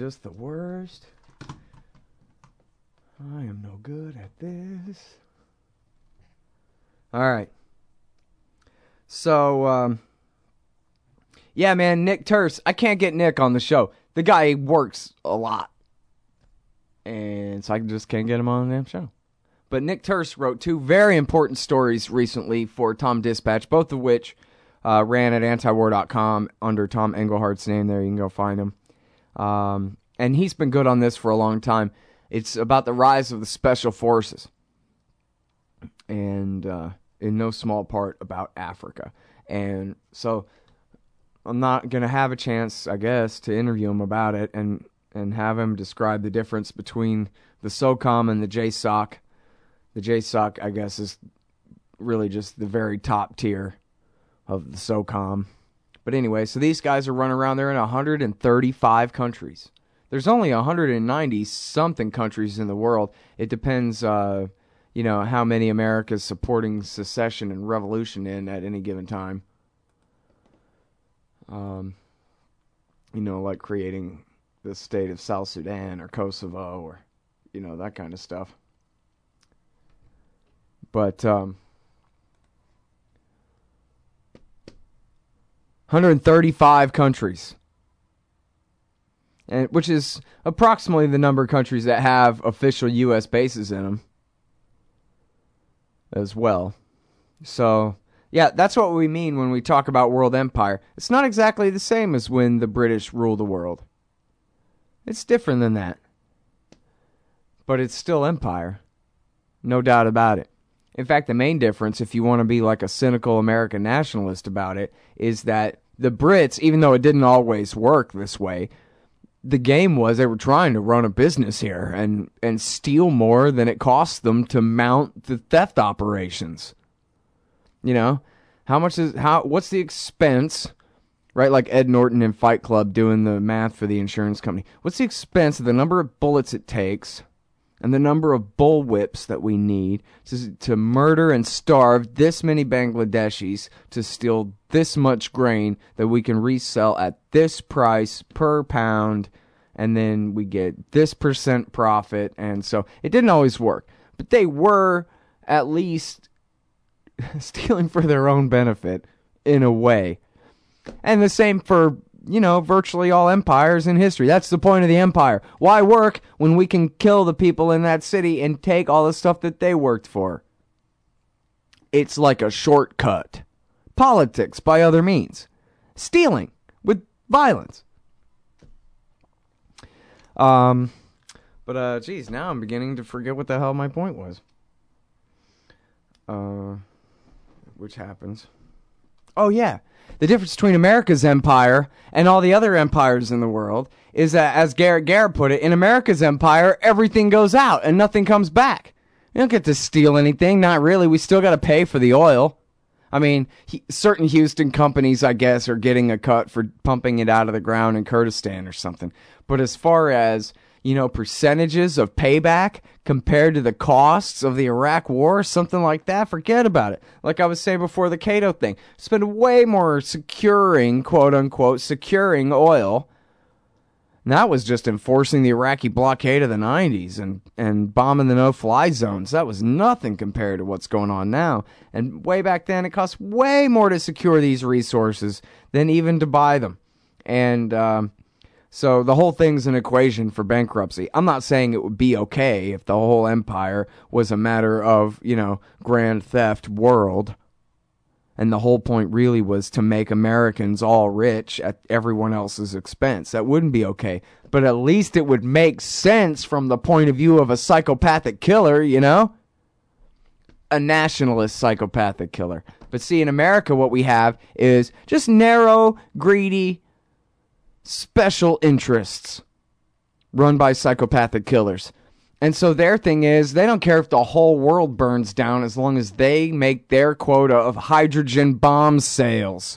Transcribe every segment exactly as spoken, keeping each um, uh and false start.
Just the worst. I am no good at this. All right. So, um, yeah, man, Nick Turse. I can't get Nick on the show. The guy works a lot. And so I just can't get him on the damn show. But Nick Turse wrote two very important stories recently for Tom Dispatch, both of which uh, ran at antiwar dot com under Tom Engelhardt's name there. You can go find him. Um, and he's been good on this for a long time. It's about the rise of the special forces. And uh, in no small part about Africa. And so I'm not going to have a chance, I guess, to interview him about it and, and have him describe the difference between the SOCOM and the J SOC. The J SOC, I guess, is really just the very top tier of the SOCOM. But anyway, so these guys are running around there in one hundred thirty-five countries. There's only one hundred ninety-something countries in the world. It depends, uh, you know, how many America's supporting secession and revolution in at any given time. Um, you know, like creating the state of South Sudan or Kosovo or, you know, that kind of stuff. But um, one hundred thirty-five countries, and which is approximately the number of countries that have official U S bases in them as well. So, yeah, that's what we mean when we talk about world empire. It's not exactly the same as when the British ruled the world. It's different than that. But it's still empire. No doubt about it. In fact, the main difference, if you want to be like a cynical American nationalist about it, is that the Brits, even though it didn't always work this way, the game was they were trying to run a business here and, and steal more than it cost them to mount the theft operations. You know, how much is, how, what's the expense, right? Like Ed Norton in Fight Club doing the math for the insurance company. What's the expense of the number of bullets it takes and the number of bullwhips that we need to, to murder and starve this many Bangladeshis to steal this much grain that we can resell at this price per pound, and then we get this percent profit. And so it didn't always work, but they were at least stealing for their own benefit in a way. And the same for, you know, virtually all empires in history. That's the point of the empire. Why work when we can kill the people in that city and take all the stuff that they worked for? It's like a shortcut. Politics by other means. Stealing with violence. Um, but, uh, geez, now I'm beginning to forget what the hell my point was. Uh, which happens. Oh, yeah. The difference between America's empire and all the other empires in the world is that, as Garrett Garrett put it, in America's empire, everything goes out and nothing comes back. You don't get to steal anything. Not really. We still got to pay for the oil. I mean, he, certain Houston companies, I guess, are getting a cut for pumping it out of the ground in Kurdistan or something. But as far as, you know, percentages of payback compared to the costs of the Iraq war, something like that, forget about it. Like I was saying before the Cato thing, spend way more securing, quote unquote, securing oil. And that was just enforcing the Iraqi blockade of the nineties and, and bombing the no-fly zones. That was nothing compared to what's going on now. And way back then, it cost way more to secure these resources than even to buy them. And, um, So the whole thing's an equation for bankruptcy. I'm not saying it would be okay if the whole empire was a matter of, you know, grand theft world. And the whole point really was to make Americans all rich at everyone else's expense. That wouldn't be okay. But at least it would make sense from the point of view of a psychopathic killer, you know? A nationalist psychopathic killer. But see, in America, what we have is just narrow, greedy, special interests run by psychopathic killers. And so their thing is, they don't care if the whole world burns down as long as they make their quota of hydrogen bomb sales.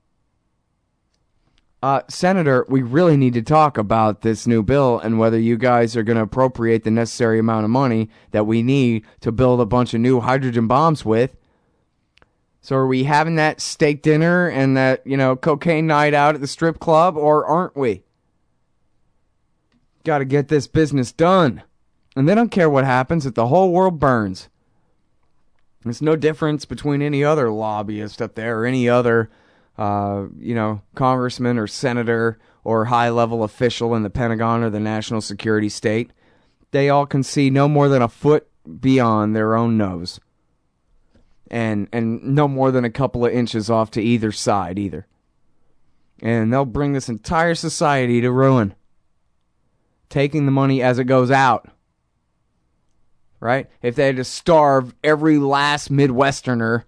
Uh, Senator, we really need to talk about this new bill and whether you guys are going to appropriate the necessary amount of money that we need to build a bunch of new hydrogen bombs with. So are we having that steak dinner and that, you know, cocaine night out at the strip club, or aren't we? Got to get this business done. And they don't care what happens if the whole world burns. There's no difference between any other lobbyist up there or any other, uh, you know, congressman or senator or high-level official in the Pentagon or the national security state. They all can see no more than a foot beyond their own nose. And and no more than a couple of inches off to either side either. And they'll bring this entire society to ruin. Taking the money as it goes out. Right? If they had to starve every last Midwesterner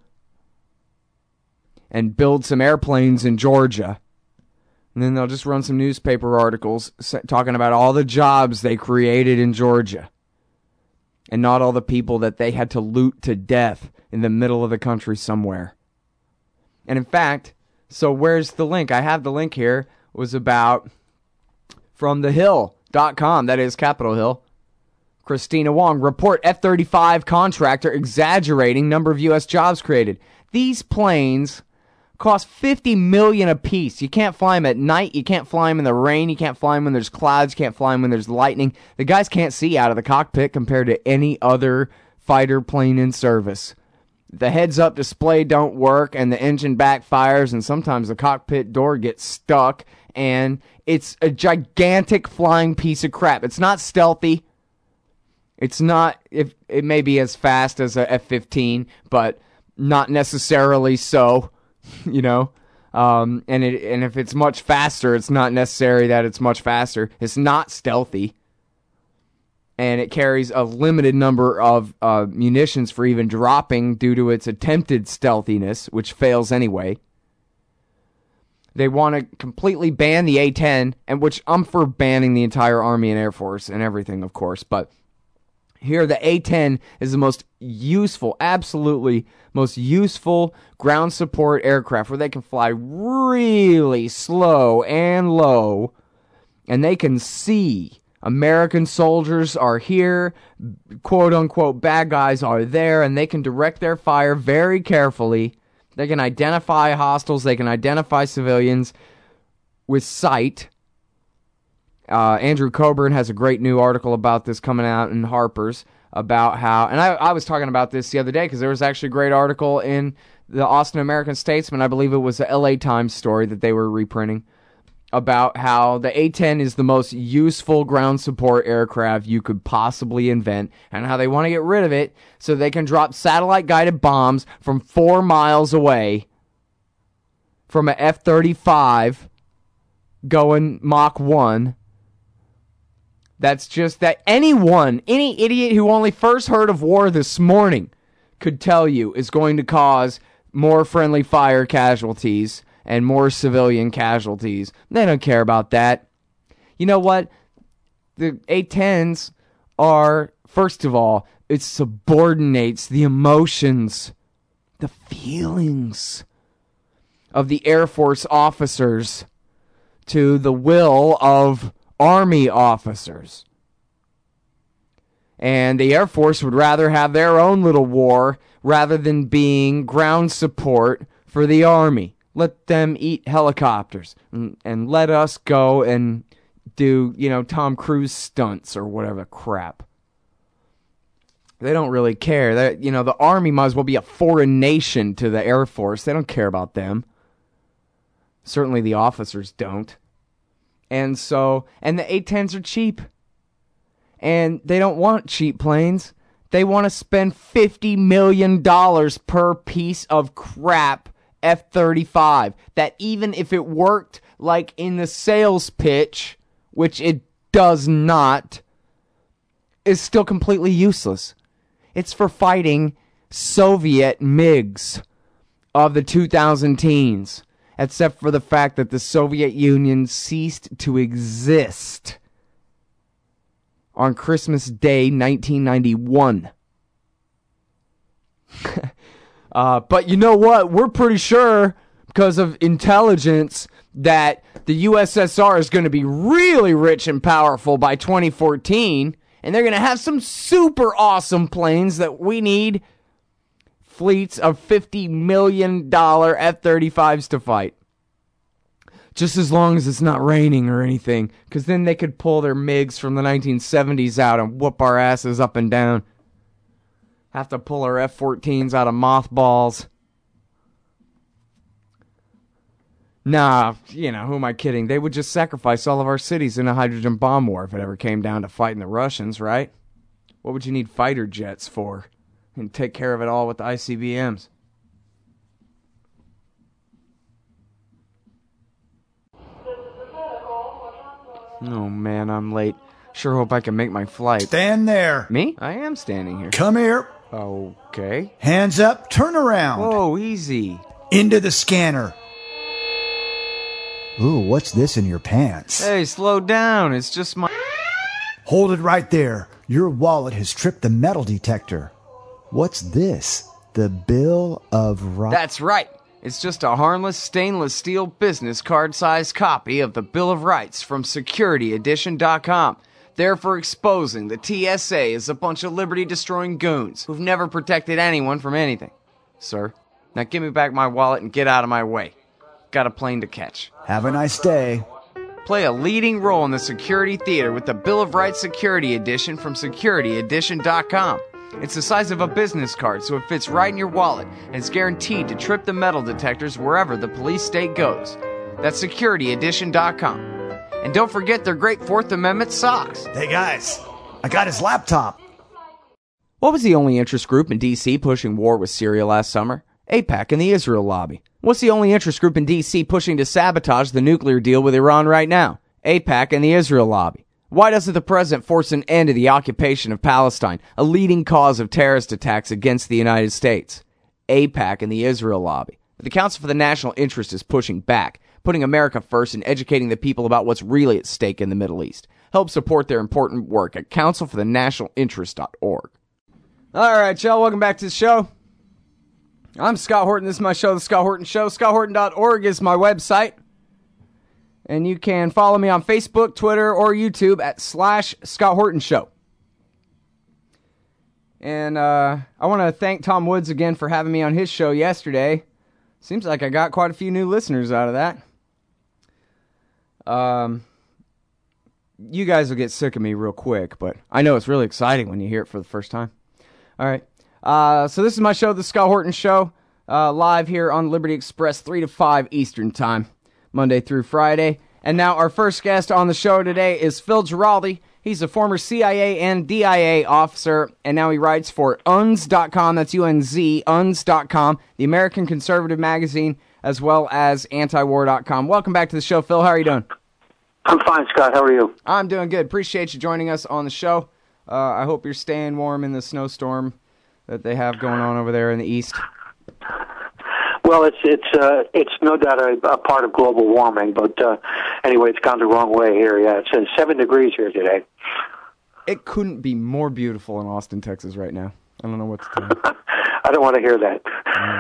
and build some airplanes in Georgia, and then they'll just run some newspaper articles talking about all the jobs they created in Georgia and not all the people that they had to loot to death in the middle of the country somewhere. And in fact, so where's the link? I have the link here. It was about from the hill dot com, that is Capitol Hill. Christina Wong, report F thirty-five contractor exaggerating number of U S jobs created. These planes cost fifty million dollars a piece. You can't fly them at night. You can't fly them in the rain. You can't fly them when there's clouds. You can't fly them when there's lightning. The guys can't see out of the cockpit compared to any other fighter plane in service. The heads-up display don't work, and the engine backfires, and sometimes the cockpit door gets stuck, and it's a gigantic flying piece of crap. It's not stealthy. It's not, if it may be as fast as a F fifteen, but not necessarily so, you know. Um, and it, and if it's much faster, it's not necessary that it's much faster. It's not stealthy. And it carries a limited number of uh, munitions for even dropping due to its attempted stealthiness, which fails anyway. They want to completely ban the A ten, and which I'm for banning the entire Army and Air Force and everything, of course. But here, the A ten is the most useful, absolutely most useful ground support aircraft where they can fly really slow and low, and they can see American soldiers are here, quote-unquote bad guys are there, and they can direct their fire very carefully. They can identify hostiles, they can identify civilians with sight. Uh, Andrew Coburn has a great new article about this coming out in Harper's about how, and I, I was talking about this the other day because there was actually a great article in the Austin American-Statesman, I believe it was the L A Times story that they were reprinting, about how the A ten is the most useful ground support aircraft you could possibly invent, and how they want to get rid of it so they can drop satellite-guided bombs from four miles away from an F thirty-five going Mach one. That's just that anyone, any idiot who only first heard of war this morning could tell you is going to cause more friendly fire casualties and more civilian casualties. They don't care about that. You know what? The A tens are, first of all, it subordinates the emotions, the feelings of the Air Force officers to the will of Army officers. And the Air Force would rather have their own little war rather than being ground support for the Army. Let them eat helicopters and, and let us go and do, you know, Tom Cruise stunts or whatever crap. They don't really care. They, you know, the Army might as well be a foreign nation to the Air Force. They don't care about them. Certainly the officers don't. And so, and the A tens are cheap. And they don't want cheap planes. They want to spend fifty million dollars per piece of crap F thirty-five. That even if it worked like in the sales pitch, which it does not, is still completely useless. It's for fighting Soviet MiGs of the two thousand teens. Except for the fact that the Soviet Union ceased to exist on Christmas Day, nineteen ninety-one. uh, but you know what? We're pretty sure, because of intelligence, that the U S S R is going to be really rich and powerful by twenty fourteen, and they're going to have some super awesome planes that we need fleets of fifty million dollars F thirty-fives to fight. Just as long as it's not raining or anything, because then they could pull their MiGs from the nineteen seventies out and whoop our asses up and down. Have to pull our F fourteens out of mothballs. Nah, you know, who am I kidding? They would just sacrifice all of our cities in a hydrogen bomb war if it ever came down to fighting the Russians, right? What would you need fighter jets for? And take care of it all with the I C B Ms. Oh, man, I'm late. Sure hope I can make my flight. Stand there. Me? I am standing here. Come here. Okay. Hands up. Turn around. Whoa, easy. Into the scanner. Ooh, what's this in your pants? Hey, slow down. It's just my... Hold it right there. Your wallet has tripped the metal detector. What's this? The Bill of Rights? That's right. It's just a harmless stainless steel business card-sized copy of the Bill of Rights from security edition dot com. There for exposing the T S A as a bunch of liberty-destroying goons who've never protected anyone from anything. Sir, now give me back my wallet and get out of my way. Got a plane to catch. Have a nice day. Play a leading role in the security theater with the Bill of Rights Security Edition from security edition dot com. It's the size of a business card, so it fits right in your wallet, and it's guaranteed to trip the metal detectors wherever the police state goes. That's security edition dot com. And don't forget their great Fourth Amendment socks. Hey, guys, I got his laptop. What was the only interest group in D C pushing war with Syria last summer? AIPAC and the Israel lobby. What's the only interest group in D C pushing to sabotage the nuclear deal with Iran right now? AIPAC and the Israel lobby. Why doesn't the president force an end to the occupation of Palestine, a leading cause of terrorist attacks against the United States? AIPAC and the Israel lobby. But the Council for the National Interest is pushing back, putting America first and educating the people about what's really at stake in the Middle East. Help support their important work at council for the national interest dot org. All right, y'all, welcome back to the show. I'm Scott Horton. This is my show, The Scott Horton Show. Scott Horton dot org is my website. And you can follow me on Facebook, Twitter, or YouTube at slash Scott Horton Show. And uh, I want to thank Tom Woods again for having me on his show yesterday. Seems like I got quite a few new listeners out of that. Um, you guys will get sick of me real quick, but I know it's really exciting when you hear it for the first time. All right. Uh, so this is my show, The Scott Horton Show, uh, live here on Liberty Express, three to five Eastern Time, Monday through Friday. And now our first guest on the show today is Phil Giraldi. He's a former C I A and D I A officer, and now he writes for U N Z dot com, that's U N Z, U N Z dot com, the American Conservative Magazine, as well as anti war dot com. Welcome back to the show, Phil. How are you doing? I'm fine, Scott. How are you? I'm doing good. Appreciate you joining us on the show. Uh, I hope you're staying warm in the snowstorm that they have going on over there in the east. Well, it's it's uh, it's no doubt a, a part of global warming, but uh, anyway, it's gone the wrong way here. Yeah, it's uh, seven degrees here today. It couldn't be more beautiful in Austin, Texas right now. I don't know what to tell you. I don't want to hear that.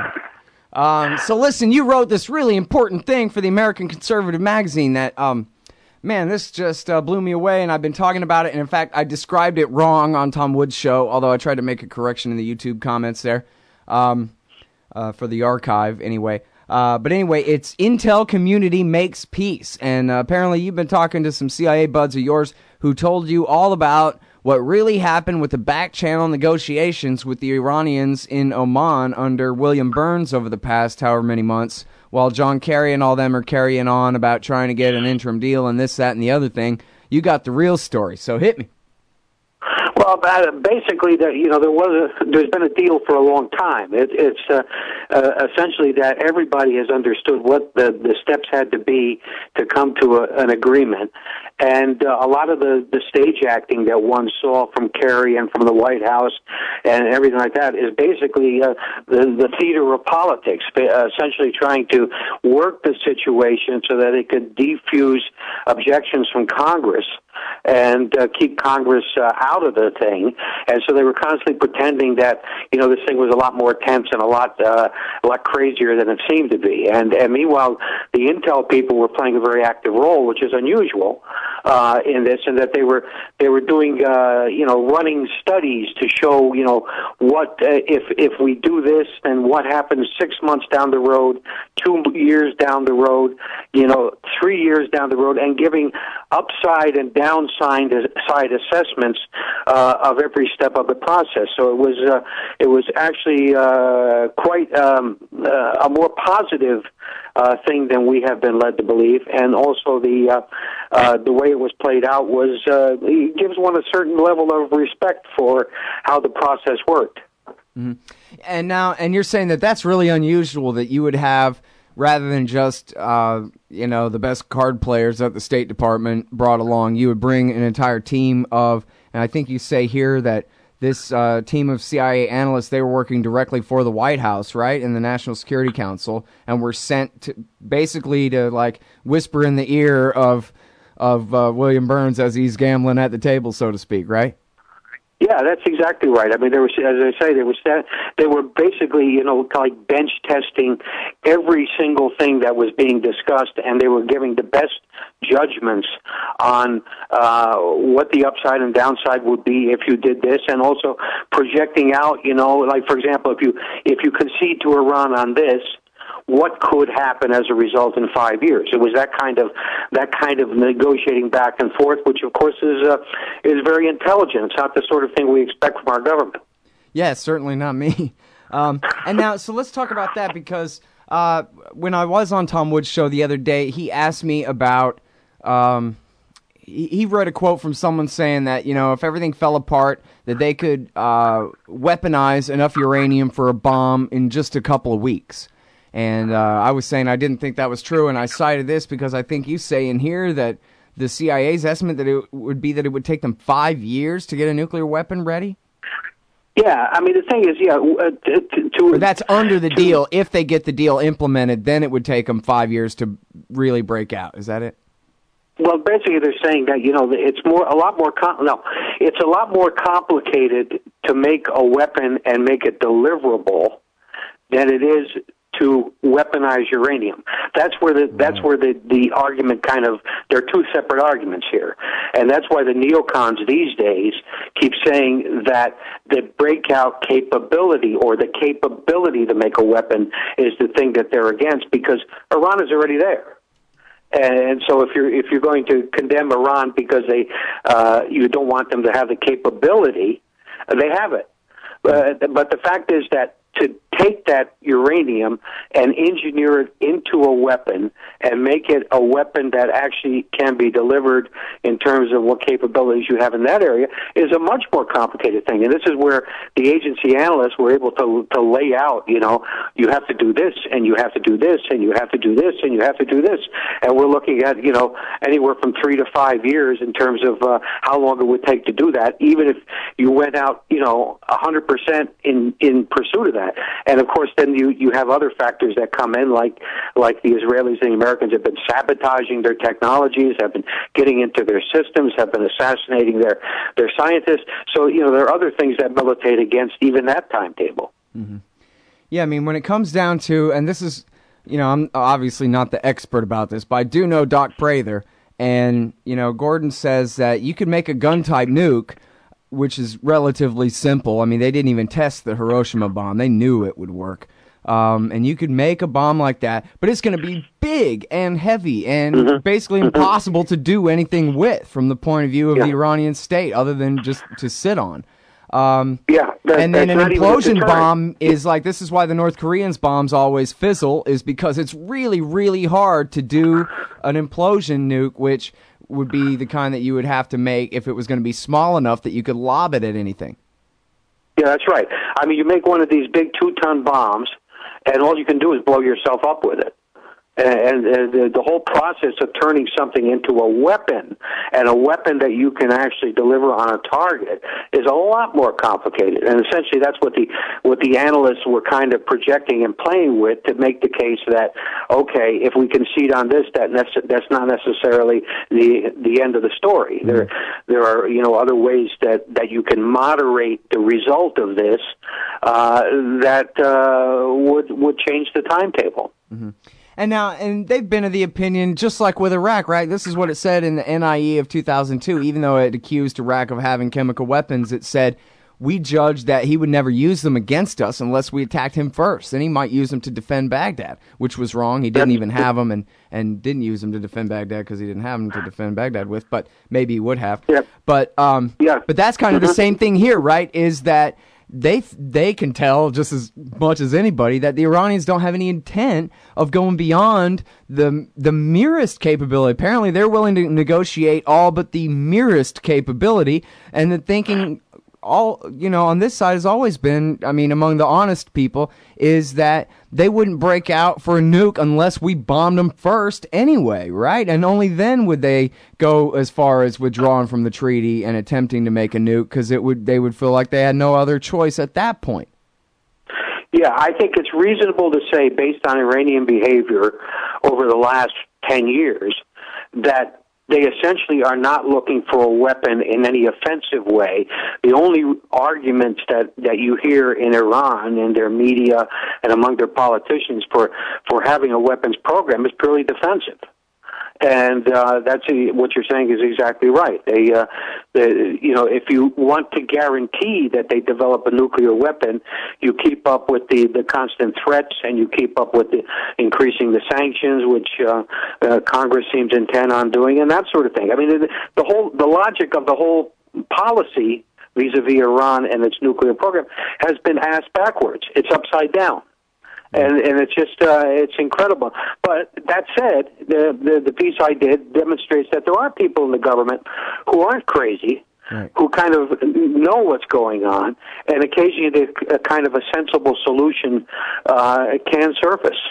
Um, so listen, you wrote this really important thing for the American Conservative Magazine that, um, man, this just uh, blew me away, and I've been talking about it, and in fact, I described it wrong on Tom Woods' show, although I tried to make a correction in the YouTube comments there. Um... Uh, for the archive, anyway. Uh, but anyway, it's Intel Community Makes Peace. And uh, apparently you've been talking to some C I A buds of yours who told you all about what really happened with the back-channel negotiations with the Iranians in Oman under William Burns over the past however many months, while John Kerry and all them are carrying on about trying to get an interim deal and this, that, and the other thing. You got the real story, so hit me. Well, basically, that you know, there was a, there's been a deal for a long time. It, it's uh, uh, essentially that everybody has understood what the, the steps had to be to come to a, an agreement, and uh, a lot of the, the stage acting that one saw from Kerry and from the White House and everything like that is basically uh, the, the theater of politics, essentially trying to work the situation so that it could defuse objections from Congress and uh, keep Congress uh, out of the thing. And so they were constantly pretending that, you know, this thing was a lot more tense and a lot uh, a lot crazier than it seemed to be. And, and meanwhile, the Intel people were playing a very active role, which is unusual. uh, in this, and that they were they were doing uh, you know running studies to show you know what uh, if if we do this, then what happens six months down the road, two years down the road, you know, three years down the road, and giving upside and downside side assessments uh, of every step of the process. So it was uh, it was actually uh, quite um, uh, a more positive uh, thing than we have been led to believe, and also the uh, uh, the way it was played out was uh, it gives one a certain level of respect for how the process worked. Mm-hmm. And now, and you're saying that that's really unusual that you would have, rather than just uh, you know the best card players that the State Department brought along, you would bring an entire team of, and I think you say here that this uh, team of C I A analysts, they were working directly for the White House, right, and the National Security Council, and were sent to, basically to like whisper in the ear of of uh, William Burns as he's gambling at the table, so to speak, right? Yeah, that's exactly right. I mean, there was, as I say, there was that, they were basically, you know, like bench testing every single thing that was being discussed, and they were giving the best judgments on uh, what the upside and downside would be if you did this, and also projecting out, you know, like for example, if you if you concede to Iran on this, what could happen as a result in five years? It was that kind of that kind of negotiating back and forth, which of course is uh, is very intelligent. It's not the sort of thing we expect from our government. Yeah, certainly not me. Um, and now, so let's talk about that, because uh, when I was on Tom Woods' show the other day, he asked me about. Um, he, he read a quote from someone saying that, you know, if everything fell apart, that they could uh, weaponize enough uranium for a bomb in just a couple of weeks. And uh, I was saying I didn't think that was true, and I cited this because I think you say in here that the C I A's estimate that it would be that it would take them five years to get a nuclear weapon ready? Yeah, I mean, the thing is, yeah, uh, to... to or that's under the to, deal. If they get the deal implemented, then it would take them five years to really break out. Is that it? Well, basically, they're saying that, you know, it's more a lot more com- no, it's a lot more complicated to make a weapon and make it deliverable than it is to weaponize uranium. That's where the that's where the, the argument kind of, there are two separate arguments here. And that's why the neocons these days keep saying that the breakout capability or the capability to make a weapon is the thing that they're against, because Iran is already there. And so if you're if you're going to condemn Iran because they uh, you don't want them to have the capability, they have it. Uh, but the fact is that to take that uranium and engineer it into a weapon and make it a weapon that actually can be delivered in terms of what capabilities you have in that area is a much more complicated thing. And this is where the agency analysts were able to to lay out, you know, you have to do this, and you have to do this, and you have to do this, and you have to do this. And we're looking at, you know, anywhere from three to five years in terms of uh, how long it would take to do that, even if you went out, you know, one hundred percent in, in pursuit of that. And of course, then you, you have other factors that come in, like like the Israelis and the Americans have been sabotaging their technologies, have been getting into their systems, have been assassinating their, their scientists. So, you know, there are other things that militate against even that timetable. Mm-hmm. Yeah, I mean, when it comes down to, and this is, you know, I'm obviously not the expert about this, but I do know Doc Prather, and, you know, Gordon says that you could make a gun-type nuke, which is relatively simple. I mean, they didn't even test the Hiroshima bomb. They knew it would work. Um, and you could make a bomb like that, but it's going to be big and heavy and mm-hmm. basically impossible to do anything with from the point of view of yeah. the Iranian state other than just to sit on. Um, yeah, that, and then an implosion bomb is like, this is why the North Koreans' bombs always fizzle, is because it's really, really hard to do an implosion nuke, which would be the kind that you would have to make if it was going to be small enough that you could lob it at anything. Yeah, that's right. I mean, you make one of these big two-ton bombs, and all you can do is blow yourself up with it. And, and the, the whole process of turning something into a weapon, and a weapon that you can actually deliver on a target, is a lot more complicated. And essentially, that's what the what the analysts were kind of projecting and playing with to make the case that, okay, if we concede on this, that that's not necessarily the the end of the story. Mm-hmm. There there are you know other ways that, that you can moderate the result of this uh, that uh, would would change the timetable. Mm-hmm. And now, and they've been of the opinion, just like with Iraq, right? This is what it said in the N I E of two thousand two. Even though it accused Iraq of having chemical weapons, it said, we judged that he would never use them against us unless we attacked him first. Then he might use them to defend Baghdad, which was wrong. He didn't even have them and, and didn't use them to defend Baghdad because he didn't have them to defend Baghdad with, but maybe he would have. Yep. But, um, yeah. but that's kind of the same thing here, right, is that they they can tell just as much as anybody that the Iranians don't have any intent of going beyond the the merest capability. Apparently, they're willing to negotiate all but the merest capability, and the thinking all, you know, on this side has always been, I mean, among the honest people, is that they wouldn't break out for a nuke unless we bombed them first anyway, right? And only then would they go as far as withdrawing from the treaty and attempting to make a nuke, because it would they would feel like they had no other choice at that point. Yeah, I think it's reasonable to say, based on Iranian behavior over the last ten years, that they essentially are not looking for a weapon in any offensive way. The only arguments that, that you hear in Iran, in their media, and among their politicians for, for having a weapons program is purely defensive. And uh, that's a, what you're saying is exactly right. They, uh, they, you know, if you want to guarantee that they develop a nuclear weapon, you keep up with the, the constant threats, and you keep up with the increasing the sanctions, which uh, uh, Congress seems intent on doing, and that sort of thing. I mean, the, the whole the logic of the whole policy vis-a-vis Iran and its nuclear program has been ass backwards. It's upside down. And and it's just uh, it's incredible. But that said, the, the the piece I did demonstrates that there are people in the government who aren't crazy, right, who kind of know what's going on, and occasionally a kind of a sensible solution uh, can surface.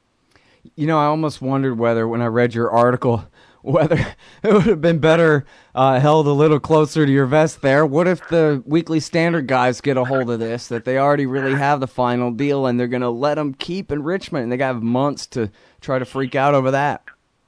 You know, I almost wondered whether, when I read your article, whether it would have been better uh, held a little closer to your vest there. What if the Weekly Standard guys get a hold of this, that they already really have the final deal and they're going to let them keep enrichment, and they got months to try to freak out over that?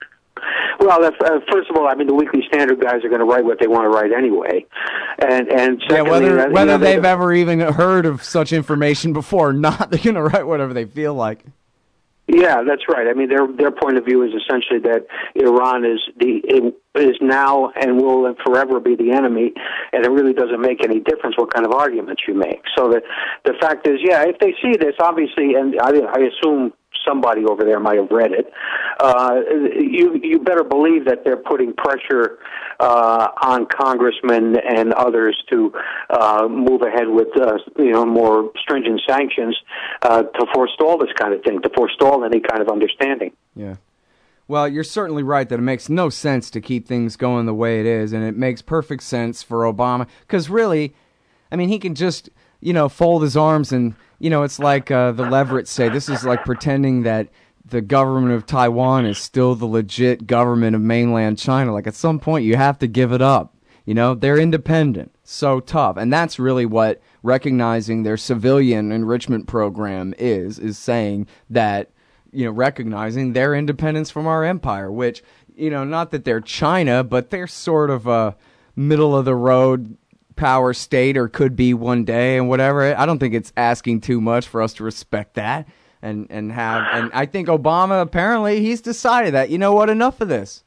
Well, that's, uh, first of all, I mean, the Weekly Standard guys are going to write what they want to write anyway. And, and secondly, yeah, whether, uh, whether you know, they've ever even heard of such information before or not, they're going to write whatever they feel like. Yeah, that's right. I mean, their their point of view is essentially that Iran is the is now and will forever be the enemy, and it really doesn't make any difference what kind of arguments you make. So the the fact is, yeah, if they see this, obviously, and I, I assume somebody over there might have read it, uh, you you better believe that they're putting pressure uh, on congressmen and others to uh, move ahead with uh, you know more stringent sanctions uh, to forestall this kind of thing, to forestall any kind of understanding. Yeah. Well, you're certainly right that it makes no sense to keep things going the way it is, and it makes perfect sense for Obama, because really, I mean, he can just, you know, fold his arms and, you know, it's like uh, the Leverett say, this is like pretending that the government of Taiwan is still the legit government of mainland China. Like, at some point, you have to give it up. You know, they're independent. So tough. And that's really what recognizing their civilian enrichment program is, is saying that, you know, recognizing their independence from our empire, which, you know, not that they're China, but they're sort of a middle-of-the-road power state, or could be one day, and whatever. I don't think it's asking too much for us to respect that and, and have, and I think Obama, apparently, he's decided that, you know what, enough of this.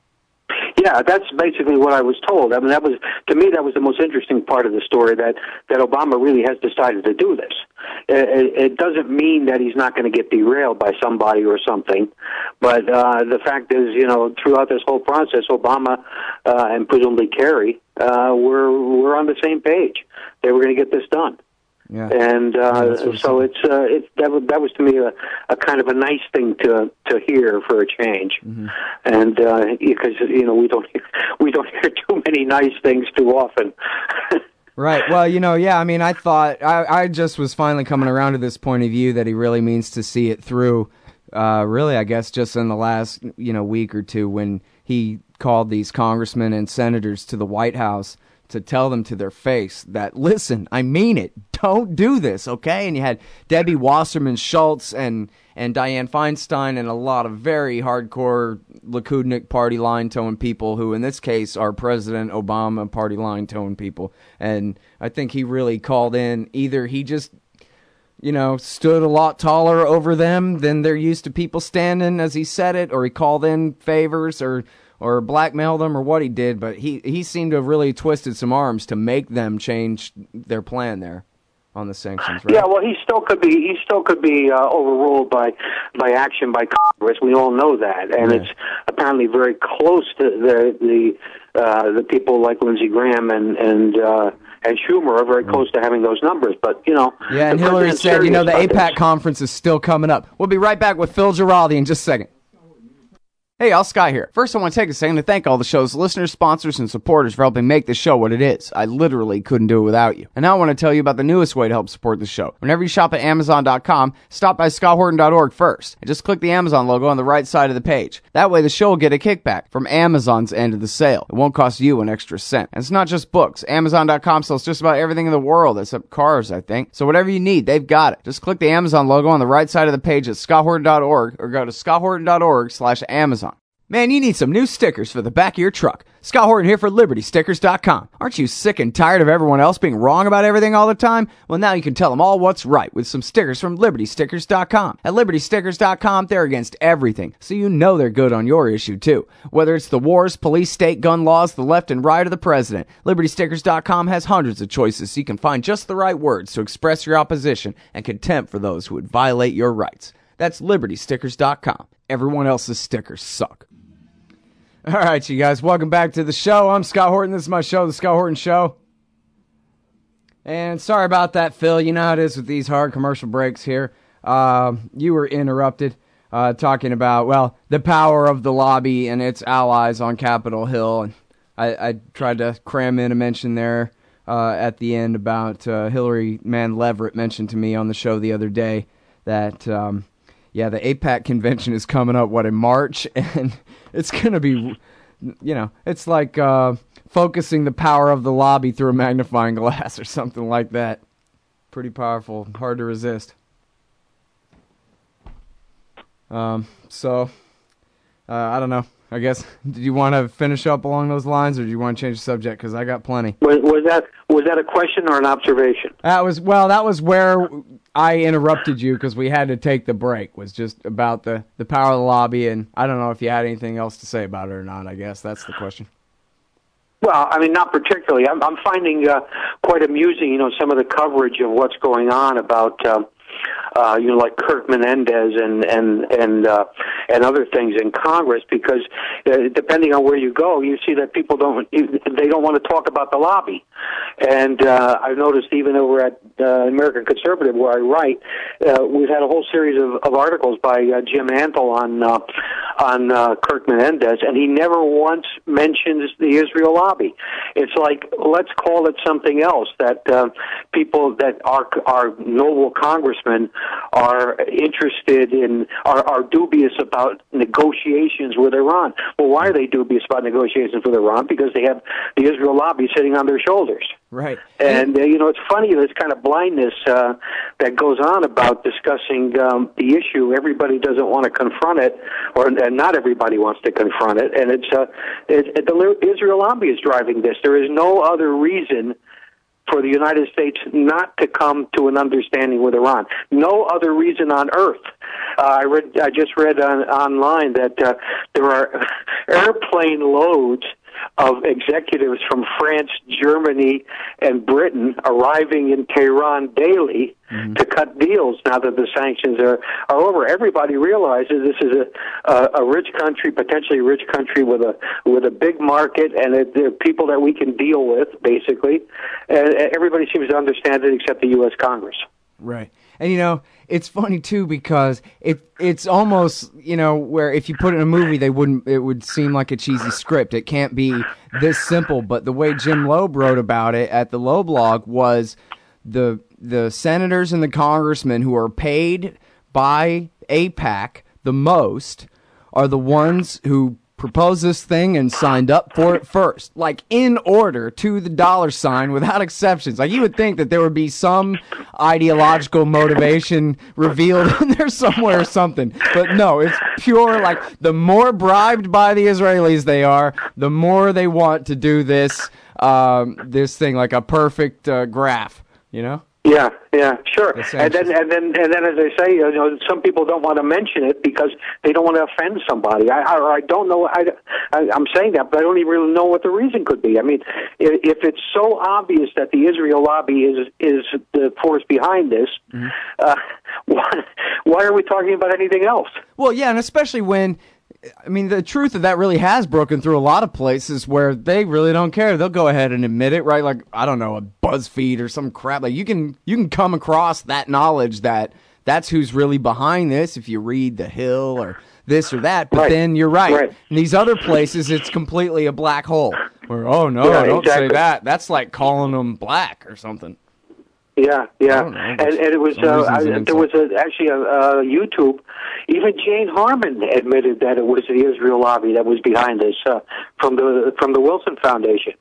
Yeah, that's basically what I was told. I mean, that was, to me, that was the most interesting part of the story, that, that Obama really has decided to do this. It, it doesn't mean that he's not going to get derailed by somebody or something, but uh, the fact is, you know, throughout this whole process, Obama uh, and presumably Kerry uh, were were on the same page. They were going to get this done. Yeah. And uh, yeah, so it's uh, it's that was, that was to me a, a kind of a nice thing to to hear for a change, mm-hmm. and uh, because you know we don't we don't hear too many nice things too often. Right. Well, you know, yeah. I mean, I thought I I just was finally coming around to this point of view that he really means to see it through. Uh, really, I guess just in the last you know week or two, when he called these congressmen and senators to the White House to tell them to their face that, listen, I mean it, don't do this, okay? And you had Debbie Wasserman Schultz and, and Dianne Feinstein and a lot of very hardcore Likudnik party line tone people who, in this case, are President Obama party line tone people. And I think he really called in, either he just you know, stood a lot taller over them than they're used to people standing, as he said it, or he called in favors or or blackmailed them or what he did, but he, he seemed to have really twisted some arms to make them change their plan there on the sanctions, right? Yeah, well, he still could be he still could be uh, overruled by by action by Congress. We all know that, and yeah. It's apparently very close to the the uh, the people like Lindsey Graham and and uh, and Schumer are very close to having those numbers. But you know, yeah, and Hillary said, you know, the AIPAC conference is still coming up. We'll be right back with Phil Giraldi in just a second. Hey, y'all, Sky here. First, I want to take a second to thank all the show's listeners, sponsors, and supporters for helping make the show what it is. I literally couldn't do it without you. And now I want to tell you about the newest way to help support the show. Whenever you shop at Amazon dot com, stop by Scott Horton dot org first, and just click the Amazon logo on the right side of the page. That way, the show will get a kickback from Amazon's end of the sale. It won't cost you an extra cent. And it's not just books. Amazon dot com sells just about everything in the world, except cars, I think. So whatever you need, they've got it. Just click the Amazon logo on the right side of the page at Scott Horton dot org, or go to Scott Horton dot org slash Amazon. Man, you need some new stickers for the back of your truck. Scott Horton here for Liberty Stickers dot com. Aren't you sick and tired of everyone else being wrong about everything all the time? Well, now you can tell them all what's right with some stickers from Liberty Stickers dot com. At Liberty Stickers dot com, they're against everything, so you know they're good on your issue, too. Whether it's the wars, police, state, gun laws, the left and right, or the president, Liberty Stickers dot com has hundreds of choices so you can find just the right words to express your opposition and contempt for those who would violate your rights. That's Liberty Stickers dot com. Everyone else's stickers suck. All right, you guys, welcome back to the show. I'm Scott Horton. This is my show, The Scott Horton Show. And sorry about that, Phil. You know how it is with these hard commercial breaks here. Uh, you were interrupted uh, talking about, well, the power of the lobby and its allies on Capitol Hill. And I, I tried to cram in a mention there uh, at the end about uh, Hillary Mann Leverett mentioned to me on the show the other day that, um, yeah, the AIPAC convention is coming up, what, in March? And it's going to be, you know, it's like uh, focusing the power of the lobby through a magnifying glass or something like that. Pretty powerful, hard to resist. Um, so, uh, I don't know. I guess, did you want to finish up along those lines, or do you want to change the subject? Because I got plenty. Was, was that was that a question or an observation? That was, well, that was where I interrupted you because we had to take the break, was just about the, the power of the lobby, and I don't know if you had anything else to say about it or not, I guess. That's the question. Well, I mean, not particularly. I'm, I'm finding uh, quite amusing, you know, some of the coverage of what's going on about... Uh, Uh, you know, like Kirk Menendez and and and uh, and other things in Congress, because uh, depending on where you go, you see that people don't they don't want to talk about the lobby. And uh, I've noticed even over at uh, American Conservative, where I write, uh, we've had a whole series of, of articles by uh, Jim Antle on uh, on uh, Kirk Menendez, and he never once mentions the Israel lobby. It's like, let's call it something else. That uh, people that are are noble congressmen are interested in, are, are dubious about negotiations with Iran. Well, why are they dubious about negotiations with Iran? Because they have the Israel lobby sitting on their shoulders. Right. And, uh, you know, it's funny, this kind of blindness uh, that goes on about discussing um, the issue. Everybody doesn't want to confront it, or and not everybody wants to confront it. And it's uh, it, it, the Israel lobby is driving this. There is no other reason for the United States not to come to an understanding with Iran. No other reason on earth. Uh, I read. I just read on, online that uh, there are airplane loads of executives from France, Germany, and Britain arriving in Tehran daily mm-hmm. to cut deals now that the sanctions are, are over. Everybody realizes this is a, a, a rich country, potentially a rich country with a with a big market, and it, there are people that we can deal with, basically. And everybody seems to understand it except the U S Congress. Right. And, you know, it's funny, too, because it it's almost, you know, where if you put it in a movie, they wouldn't, it would seem like a cheesy script. It can't be this simple. But the way Jim Loeb wrote about it at the Loeb blog was the the senators and the congressmen who are paid by AIPAC the most are the ones who proposed this thing and signed up for it first, like in order to the dollar sign without exceptions. Like you would think that there would be some ideological motivation revealed in there somewhere or something, but no, it's pure, like the more bribed by the Israelis they are, the more they want to do this um, this thing, like a perfect uh, graph, you know? Yeah, yeah, sure. And then, and then, and then, as I say, you know, some people don't want to mention it because they don't want to offend somebody. I, I, I don't know. I, I, I'm saying that, but I don't even really know what the reason could be. I mean, if, if it's so obvious that the Israel lobby is is the force behind this, mm-hmm. uh, why, why are we talking about anything else? Well, yeah, and especially when. I mean, the truth of that really has broken through a lot of places where they really don't care. They'll go ahead and admit it, right? Like, I don't know, a BuzzFeed or some crap. Like, you can you can come across that knowledge that that's who's really behind this if you read The Hill or this or that. But right. then you're right. right. In these other places, it's completely a black hole. Where, oh, no, yeah, don't exactly. say that. That's like calling them black or something. Yeah, yeah, know, and, and it was uh, I, there was a, actually a uh, YouTube. Even Jane Harmon admitted that it was the Israel lobby that was behind this uh, from the from the Wilson Foundation,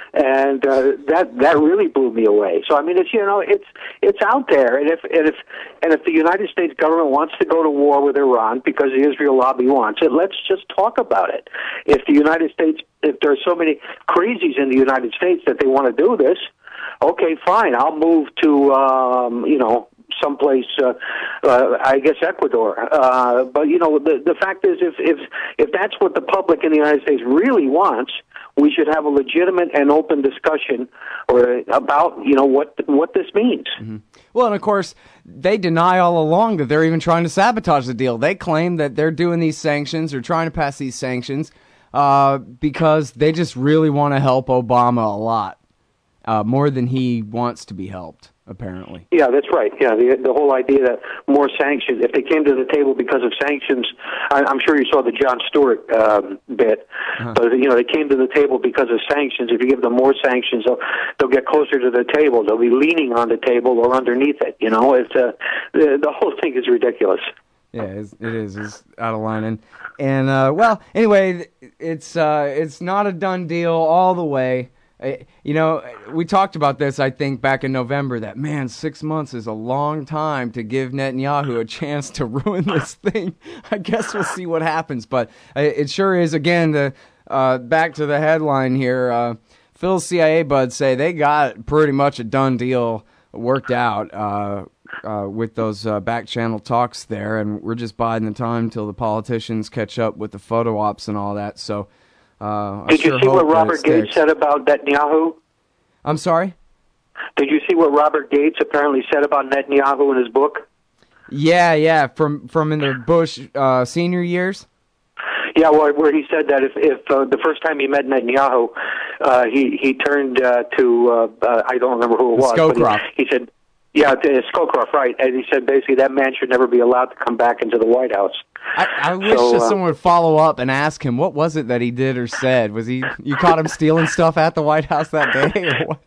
and uh, that that really blew me away. So I mean, it's you know, it's it's out there, and if and if and if the United States government wants to go to war with Iran because the Israel lobby wants it, let's just talk about it. If the United States, if there are so many crazies in the United States that they want to do this. Okay, fine. I'll move to, um, you know, someplace, uh, uh, I guess Ecuador. Uh, but, you know, the the fact is if, if if that's what the public in the United States really wants, we should have a legitimate and open discussion or about, you know, what what this means. Mm-hmm. Well, and of course, they deny all along that they're even trying to sabotage the deal. They claim that they're doing these sanctions or trying to pass these sanctions uh, because they just really want to help Obama a lot. Uh, more than he wants to be helped, apparently. Yeah, that's right. Yeah, the the whole idea that more sanctions, if they came to the table because of sanctions, I, I'm sure you saw the Jon Stewart um, bit, uh-huh. but, you know, they came to the table because of sanctions. If you give them more sanctions, they'll, they'll get closer to the table. They'll be leaning on the table or underneath it. You know, it's uh, the, the whole thing is ridiculous. Yeah, it's, it is. It's out of line. And, and uh, well, anyway, it's uh, it's not a done deal all the way. You know, we talked about this, I think, back in November, that, man, six months is a long time to give Netanyahu a chance to ruin this thing. I guess we'll see what happens. But it sure is, again, the uh, back to the headline here, uh, Phil's C I A buds say they got pretty much a done deal worked out uh, uh, with those uh, back channel talks there, and we're just biding the time until the politicians catch up with the photo ops and all that, so... Uh, Did sure you see what Robert Gates said about Netanyahu? I'm sorry? Did you see what Robert Gates apparently said about Netanyahu in his book? Yeah, yeah, from from in the Bush uh, senior years? Yeah, well, where he said that if, if uh, the first time he met Netanyahu, uh, he, he turned uh, to, uh, uh, I don't remember who it was. Scowcroft. He, he said, yeah, it's Scowcroft, right. And he said basically that man should never be allowed to come back into the White House. I, I wish so, that uh, someone would follow up and ask him, what was it that he did or said? Was he, you caught him stealing stuff at the White House that day? Or what?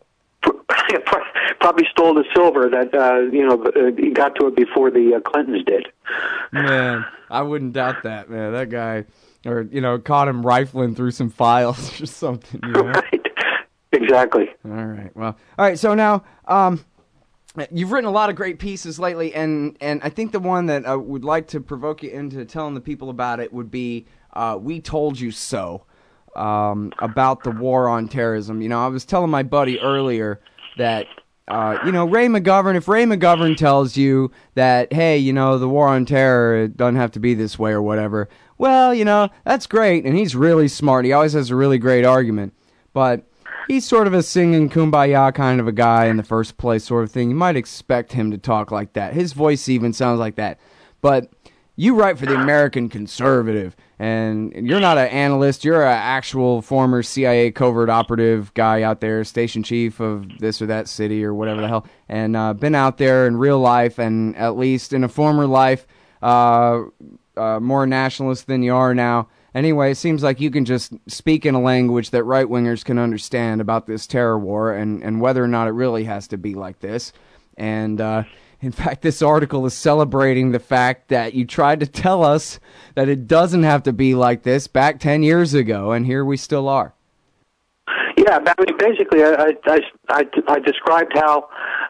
Probably stole the silver that, uh, you know, he got to it before the uh, Clintons did. Man, I wouldn't doubt that, man. That guy, or, you know, caught him rifling through some files or something. You know? Right, exactly. All right, well, all right, so now, um, you've written a lot of great pieces lately, and, and I think the one that I would like to provoke you into telling the people about it would be uh, We Told You So, um, about the war on terrorism. You know, I was telling my buddy earlier that, uh, you know, Ray McGovern, if Ray McGovern tells you that, hey, you know, the war on terror, it doesn't have to be this way or whatever, well, you know, that's great, and he's really smart. He always has a really great argument, but... he's sort of a singing kumbaya kind of a guy in the first place sort of thing. You might expect him to talk like that. His voice even sounds like that. But you write for the American Conservative, and you're not an analyst. You're an actual former C I A covert operative guy out there, station chief of this or that city or whatever the hell, and uh, been out there in real life and at least in a former life uh, uh, more nationalist than you are now. Anyway, it seems like you can just speak in a language that right-wingers can understand about this terror war and, and whether or not it really has to be like this. And, uh, in fact, this article is celebrating the fact that you tried to tell us that it doesn't have to be like this back ten years ago, and here we still are. Yeah, I mean, basically, I, I, I, I described how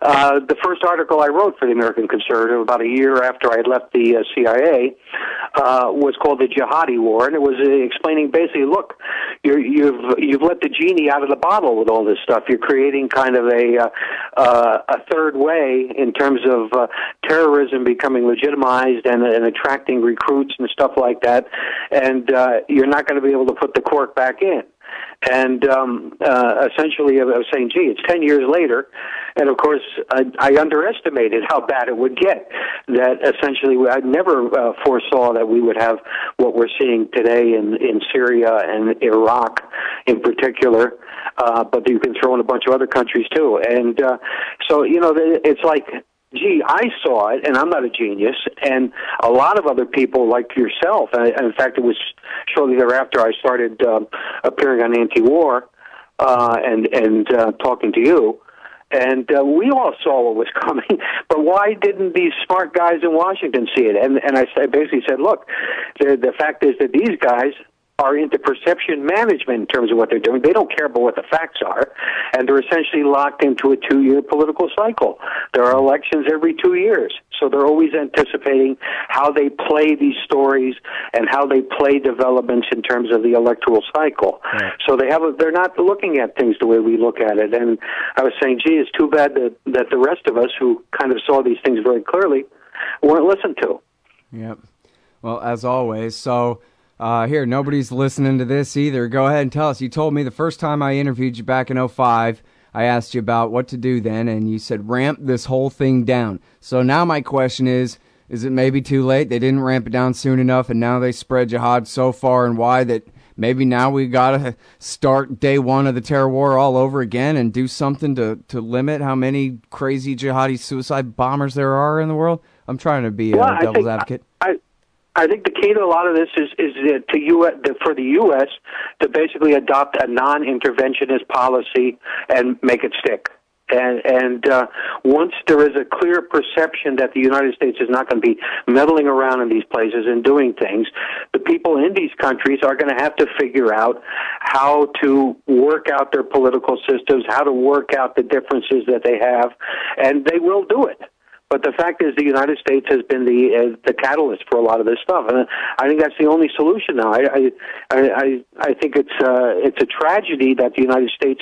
uh, the first article I wrote for the American Conservative about a year after I had left the uh, C I A uh, was called the Jihadi War, and it was uh, explaining basically, look, you're, you've you've let the genie out of the bottle with all this stuff. You're creating kind of a uh, uh, a third way in terms of uh, terrorism becoming legitimized and, and attracting recruits and stuff like that, and uh, you're not going to be able to put the cork back in. And um, uh, essentially, I was saying, gee, it's ten years later, and of course, I, I underestimated how bad it would get. That essentially, I never uh, foresaw that we would have what we're seeing today in, in Syria and Iraq in particular, uh, but you can throw in a bunch of other countries too. And uh, so, you know, it's like, gee, I saw it, and I'm not a genius, and a lot of other people like yourself, and in fact, it was shortly thereafter I started um, appearing on Anti-War uh, and, and uh, talking to you, and uh, we all saw what was coming, but why didn't these smart guys in Washington see it? And, and I basically said, look, the, the fact is that these guys are into perception management in terms of what they're doing. They don't care about what the facts are, and they're essentially locked into a two-year political cycle. There are elections every two years, so they're always anticipating how they play these stories and how they play developments in terms of the electoral cycle. Right. So they have a, they're not looking at things the way we look at it. And I was saying, gee, it's too bad that, that the rest of us who kind of saw these things very clearly weren't listened to. Yep. Well, as always, so... Uh, here, nobody's listening to this either. Go ahead and tell us. You told me the first time I interviewed you back in oh five, I asked you about what to do then, and you said ramp this whole thing down. So now my question is, is it maybe too late? They didn't ramp it down soon enough, and now they spread jihad so far and wide that maybe now we got to start day one of the terror war all over again and do something to, to limit how many crazy jihadi suicide bombers there are in the world? I'm trying to be a well, devil's think, advocate. I, I think the key to a lot of this is is to U S, for the U S to basically adopt a non-interventionist policy and make it stick. And, and uh, once there is a clear perception that the United States is not going to be meddling around in these places and doing things, the people in these countries are going to have to figure out how to work out their political systems, how to work out the differences that they have, and they will do it. But the fact is, the United States has been the uh, the catalyst for a lot of this stuff, and I think that's the only solution now. I I I, I think it's uh, it's a tragedy that the United States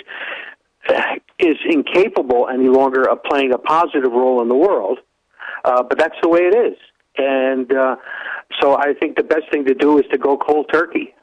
is incapable any longer of playing a positive role in the world, uh, but that's the way it is. And uh, so I think the best thing to do is to go cold turkey.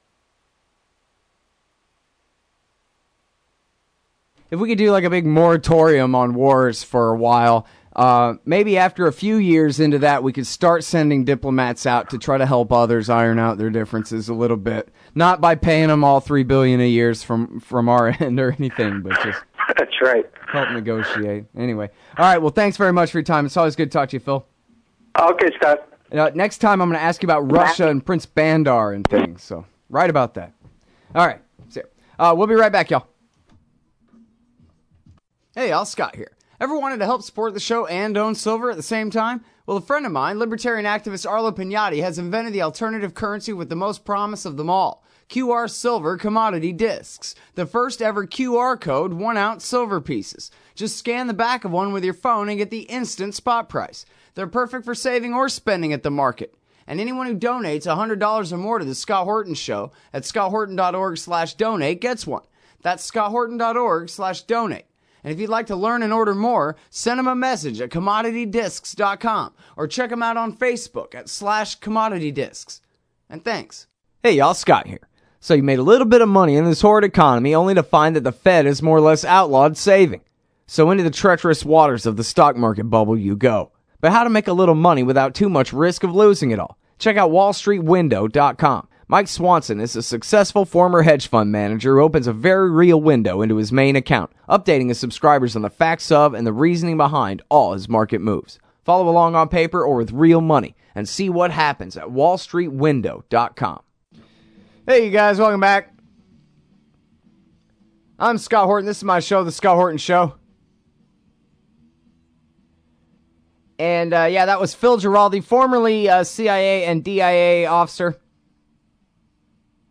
If we could do like a big moratorium on wars for a while, uh, maybe after a few years into that, we could start sending diplomats out to try to help others iron out their differences a little bit. Not by paying them all three billion dollars a year from from our end or anything, but just that's right. Help negotiate. Anyway, all right. Well, thanks very much for your time. It's always good to talk to you, Phil. Okay, Scott. Uh, next time, I'm going to ask you about Russia and Prince Bandar and things. So, right about that. All right. See ya. Uh, we'll be right back, y'all. Hey, y'all, Scott here. Ever wanted to help support the show and own silver at the same time? Well, a friend of mine, libertarian activist Arlo Pignati, has invented the alternative currency with the most promise of them all. Q R Silver Commodity Discs. The first ever Q R code one-ounce silver pieces. Just scan the back of one with your phone and get the instant spot price. They're perfect for saving or spending at the market. And anyone who donates one hundred dollars or more to the Scott Horton Show at scotthorton.org slash donate gets one. That's scotthorton.org slash donate. And if you'd like to learn and order more, send them a message at commodity discs dot com or check them out on Facebook at slash commodity discs. And thanks. Hey, y'all, Scott here. So you made a little bit of money in this horrid economy only to find that the Fed has more or less outlawed saving. So into the treacherous waters of the stock market bubble you go. But how to make a little money without too much risk of losing it all? Check out wall street window dot com. Mike Swanson is a successful former hedge fund manager who opens a very real window into his main account, updating his subscribers on the facts of and the reasoning behind all his market moves. Follow along on paper or with real money and see what happens at wall street window dot com. Hey, you guys, welcome back. I'm Scott Horton. This is my show, The Scott Horton Show. And, uh, yeah, that was Phil Giraldi, formerly uh, C I A and D I A officer.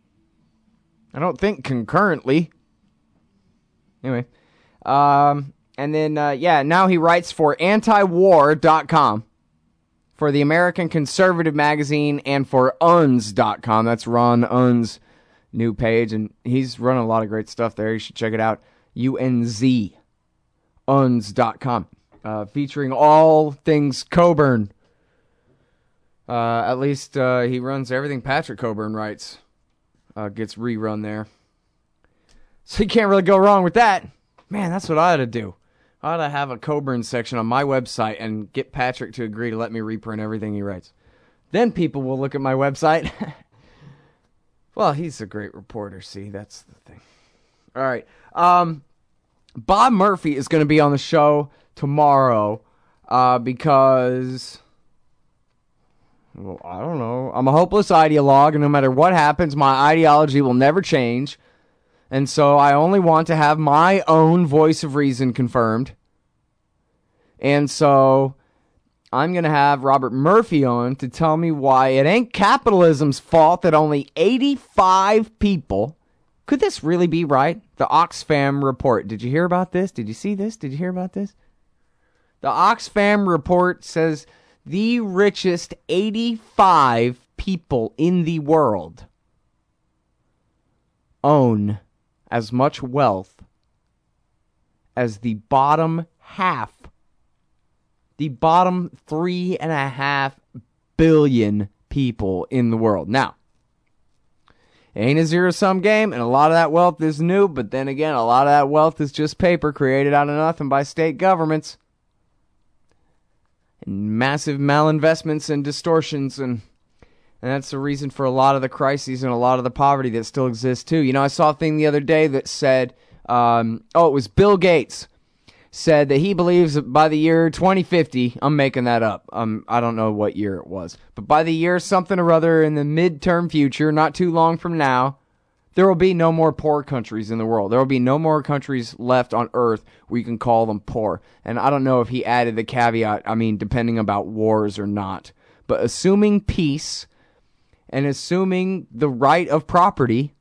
I don't think concurrently. Anyway. Um, And then, uh, yeah, now he writes for anti war dot com, for the American Conservative Magazine, and for U N S dot com. That's Ron Unz' new page, and he's running a lot of great stuff there. You should check it out. U N Z, U N S dot com, uh, featuring all things Coburn. Uh, at least uh, he runs everything Patrick Coburn writes. Uh, gets rerun there. So you can't really go wrong with that. Man, that's what I ought to do. I ought to have a Coburn section on my website and get Patrick to agree to let me reprint everything he writes. Then people will look at my website. Well, he's a great reporter, see? That's the thing. All right. Um, Bob Murphy is going to be on the show tomorrow uh, because... Well, I don't know. I'm a hopeless ideologue, and no matter what happens, my ideology will never change. And so I only want to have my own voice of reason confirmed. And so I'm going to have Robert Murphy on to tell me why it ain't capitalism's fault that only eighty-five people... Could this really be right? The Oxfam report. Did you hear about this? Did you see this? Did you hear about this? The Oxfam report says... the richest eighty-five people in the world own as much wealth as the bottom half, the bottom three and a half billion people in the world. Now, it ain't a zero-sum game, and a lot of that wealth is new, but then again, a lot of that wealth is just paper created out of nothing by state governments. And massive malinvestments and distortions, and and that's the reason for a lot of the crises and a lot of the poverty that still exists too. You know, I saw a thing the other day that said, um, oh, it was Bill Gates, said that he believes that by the year twenty fifty, I'm making that up, um, I don't know what year it was, but by the year something or other in the midterm future, not too long from now, there will be no more poor countries in the world. There will be no more countries left on Earth where you can call them poor. And I don't know if he added the caveat, I mean, depending about wars or not. But assuming peace and assuming the right of property,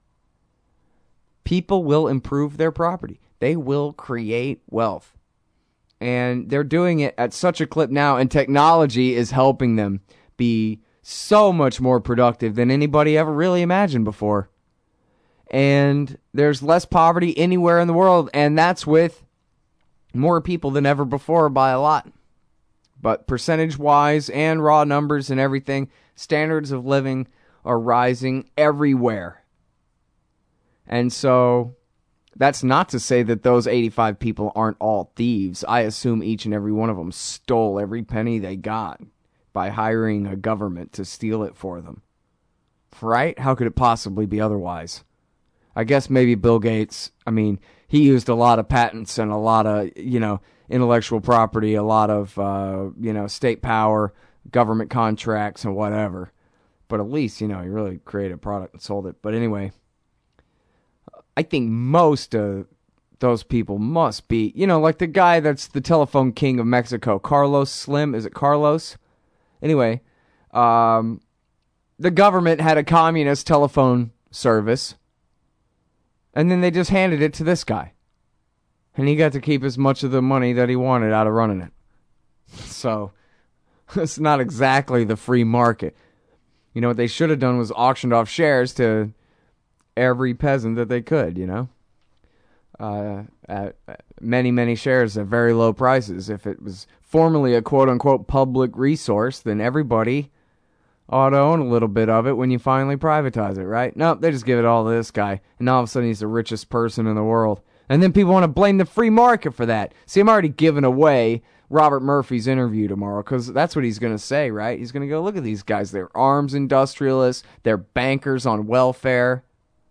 people will improve their property. They will create wealth. And they're doing it at such a clip now, and technology is helping them be so much more productive than anybody ever really imagined before. And there's less poverty anywhere in the world, and that's with more people than ever before by a lot. But percentage-wise and raw numbers and everything, standards of living are rising everywhere. And so that's not to say that those eighty-five people aren't all thieves. I assume each and every one of them stole every penny they got by hiring a government to steal it for them. Right? How could it possibly be otherwise? I guess maybe Bill Gates, I mean, he used a lot of patents and a lot of, you know, intellectual property, a lot of, uh, you know, state power, government contracts and whatever. But at least, you know, he really created a product and sold it. But anyway, I think most of those people must be, you know, like the guy that's the telephone king of Mexico, Carlos Slim. Is it Carlos? Anyway, um, the government had a communist telephone service. And then they just handed it to this guy. And he got to keep as much of the money that he wanted out of running it. So, it's not exactly the free market. You know, what they should have done was auctioned off shares to every peasant that they could, you know. Uh, at many, many shares at very low prices. If it was formerly a quote-unquote public resource, then everybody ought to own a little bit of it when you finally privatize it, right? No, they just give it all to this guy, and all of a sudden he's the richest person in the world. And then people want to blame the free market for that. See, I'm already giving away Robert Murphy's interview tomorrow, because that's what he's going to say, right? He's going to go, look at these guys. They're arms industrialists. They're bankers on welfare.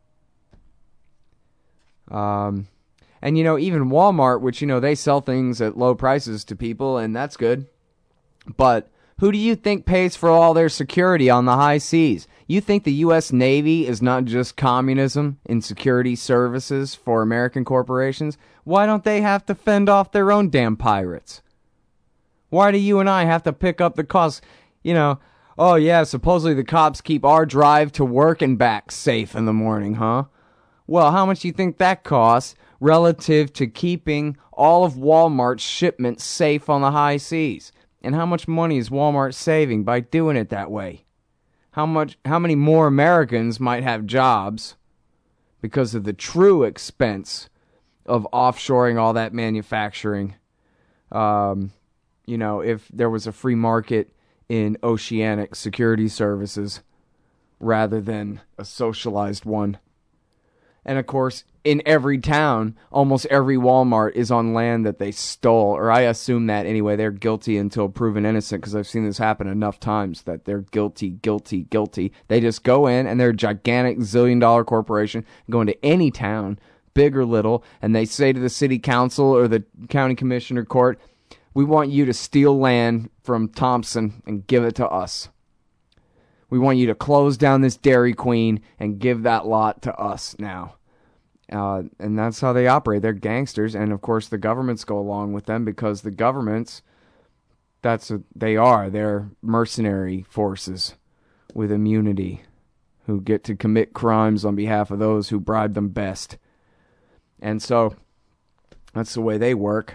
Um, and, you know, even Walmart, which, you know, they sell things at low prices to people, and that's good. But who do you think pays for all their security on the high seas? You think the U S Navy is not just communism in security services for American corporations? Why don't they have to fend off their own damn pirates? Why do you and I have to pick up the cost? You know, oh yeah, supposedly the cops keep our drive to work and back safe in the morning, huh? Well, how much do you think that costs relative to keeping all of Walmart's shipments safe on the high seas. And how much money is Walmart saving by doing it that way? How much? How many more Americans might have jobs because of the true expense of offshoring all that manufacturing? Um, you know, if there was a free market in oceanic security services rather than a socialized one. And of course, in every town, almost every Walmart is on land that they stole, or I assume that anyway. They're guilty until proven innocent, because I've seen this happen enough times that they're guilty, guilty, guilty. They just go in, and they're a gigantic zillion-dollar corporation, go into any town, big or little, and they say to the city council or the county commissioner court, we want you to steal land from Thompson and give it to us. We want you to close down this Dairy Queen and give that lot to us now. Uh, and that's how they operate. They're gangsters. And, of course, the governments go along with them because the governments, that's what they are. They're mercenary forces with immunity who get to commit crimes on behalf of those who bribe them best. And so that's the way they work.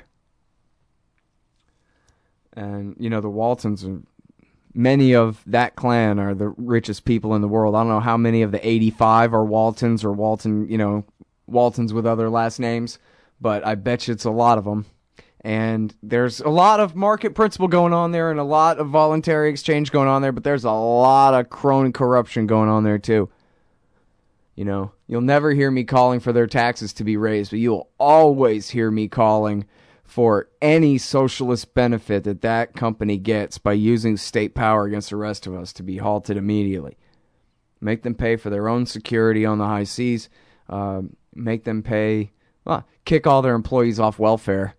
And, you know, the Waltons are... Many of that clan are the richest people in the world. I don't know how many of the eighty-five are Waltons or Walton, you know, Waltons with other last names, but I bet you it's a lot of them. And there's a lot of market principle going on there and a lot of voluntary exchange going on there, but there's a lot of crony corruption going on there too. You know, you'll never hear me calling for their taxes to be raised, but you'll always hear me calling for any socialist benefit that that company gets by using state power against the rest of us to be halted immediately. Make them pay for their own security on the high seas. Uh, make them pay, well, kick all their employees off welfare,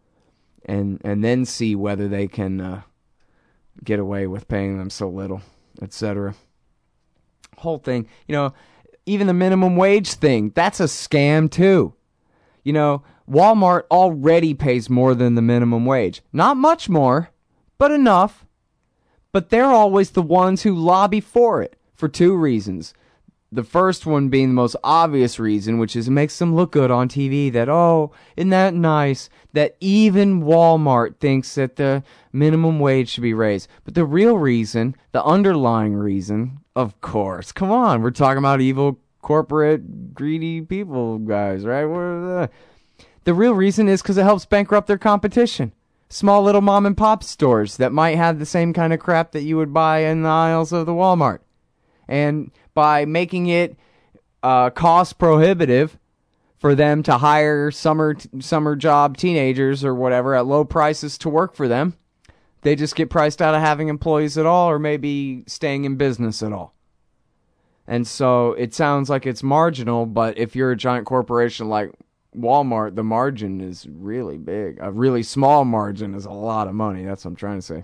and and then see whether they can uh, get away with paying them so little, et cetera. Whole thing, you know, even the minimum wage thing, that's a scam too. You know, Walmart already pays more than the minimum wage. Not much more, but enough. But they're always the ones who lobby for it, for two reasons. The first one being the most obvious reason, which is it makes them look good on T V, that, oh, isn't that nice, that even Walmart thinks that the minimum wage should be raised. But the real reason, the underlying reason, of course, come on, we're talking about evil, corporate, greedy people, guys, right? We're the... The real reason is because it helps bankrupt their competition. Small little mom and pop stores that might have the same kind of crap that you would buy in the aisles of the Walmart. And by making it uh, cost prohibitive for them to hire summer t- summer job teenagers or whatever at low prices to work for them, they just get priced out of having employees at all or maybe staying in business at all. And so it sounds like it's marginal, but if you're a giant corporation like Walmart, the margin is really big. A really small margin is a lot of money. That's what I'm trying to say.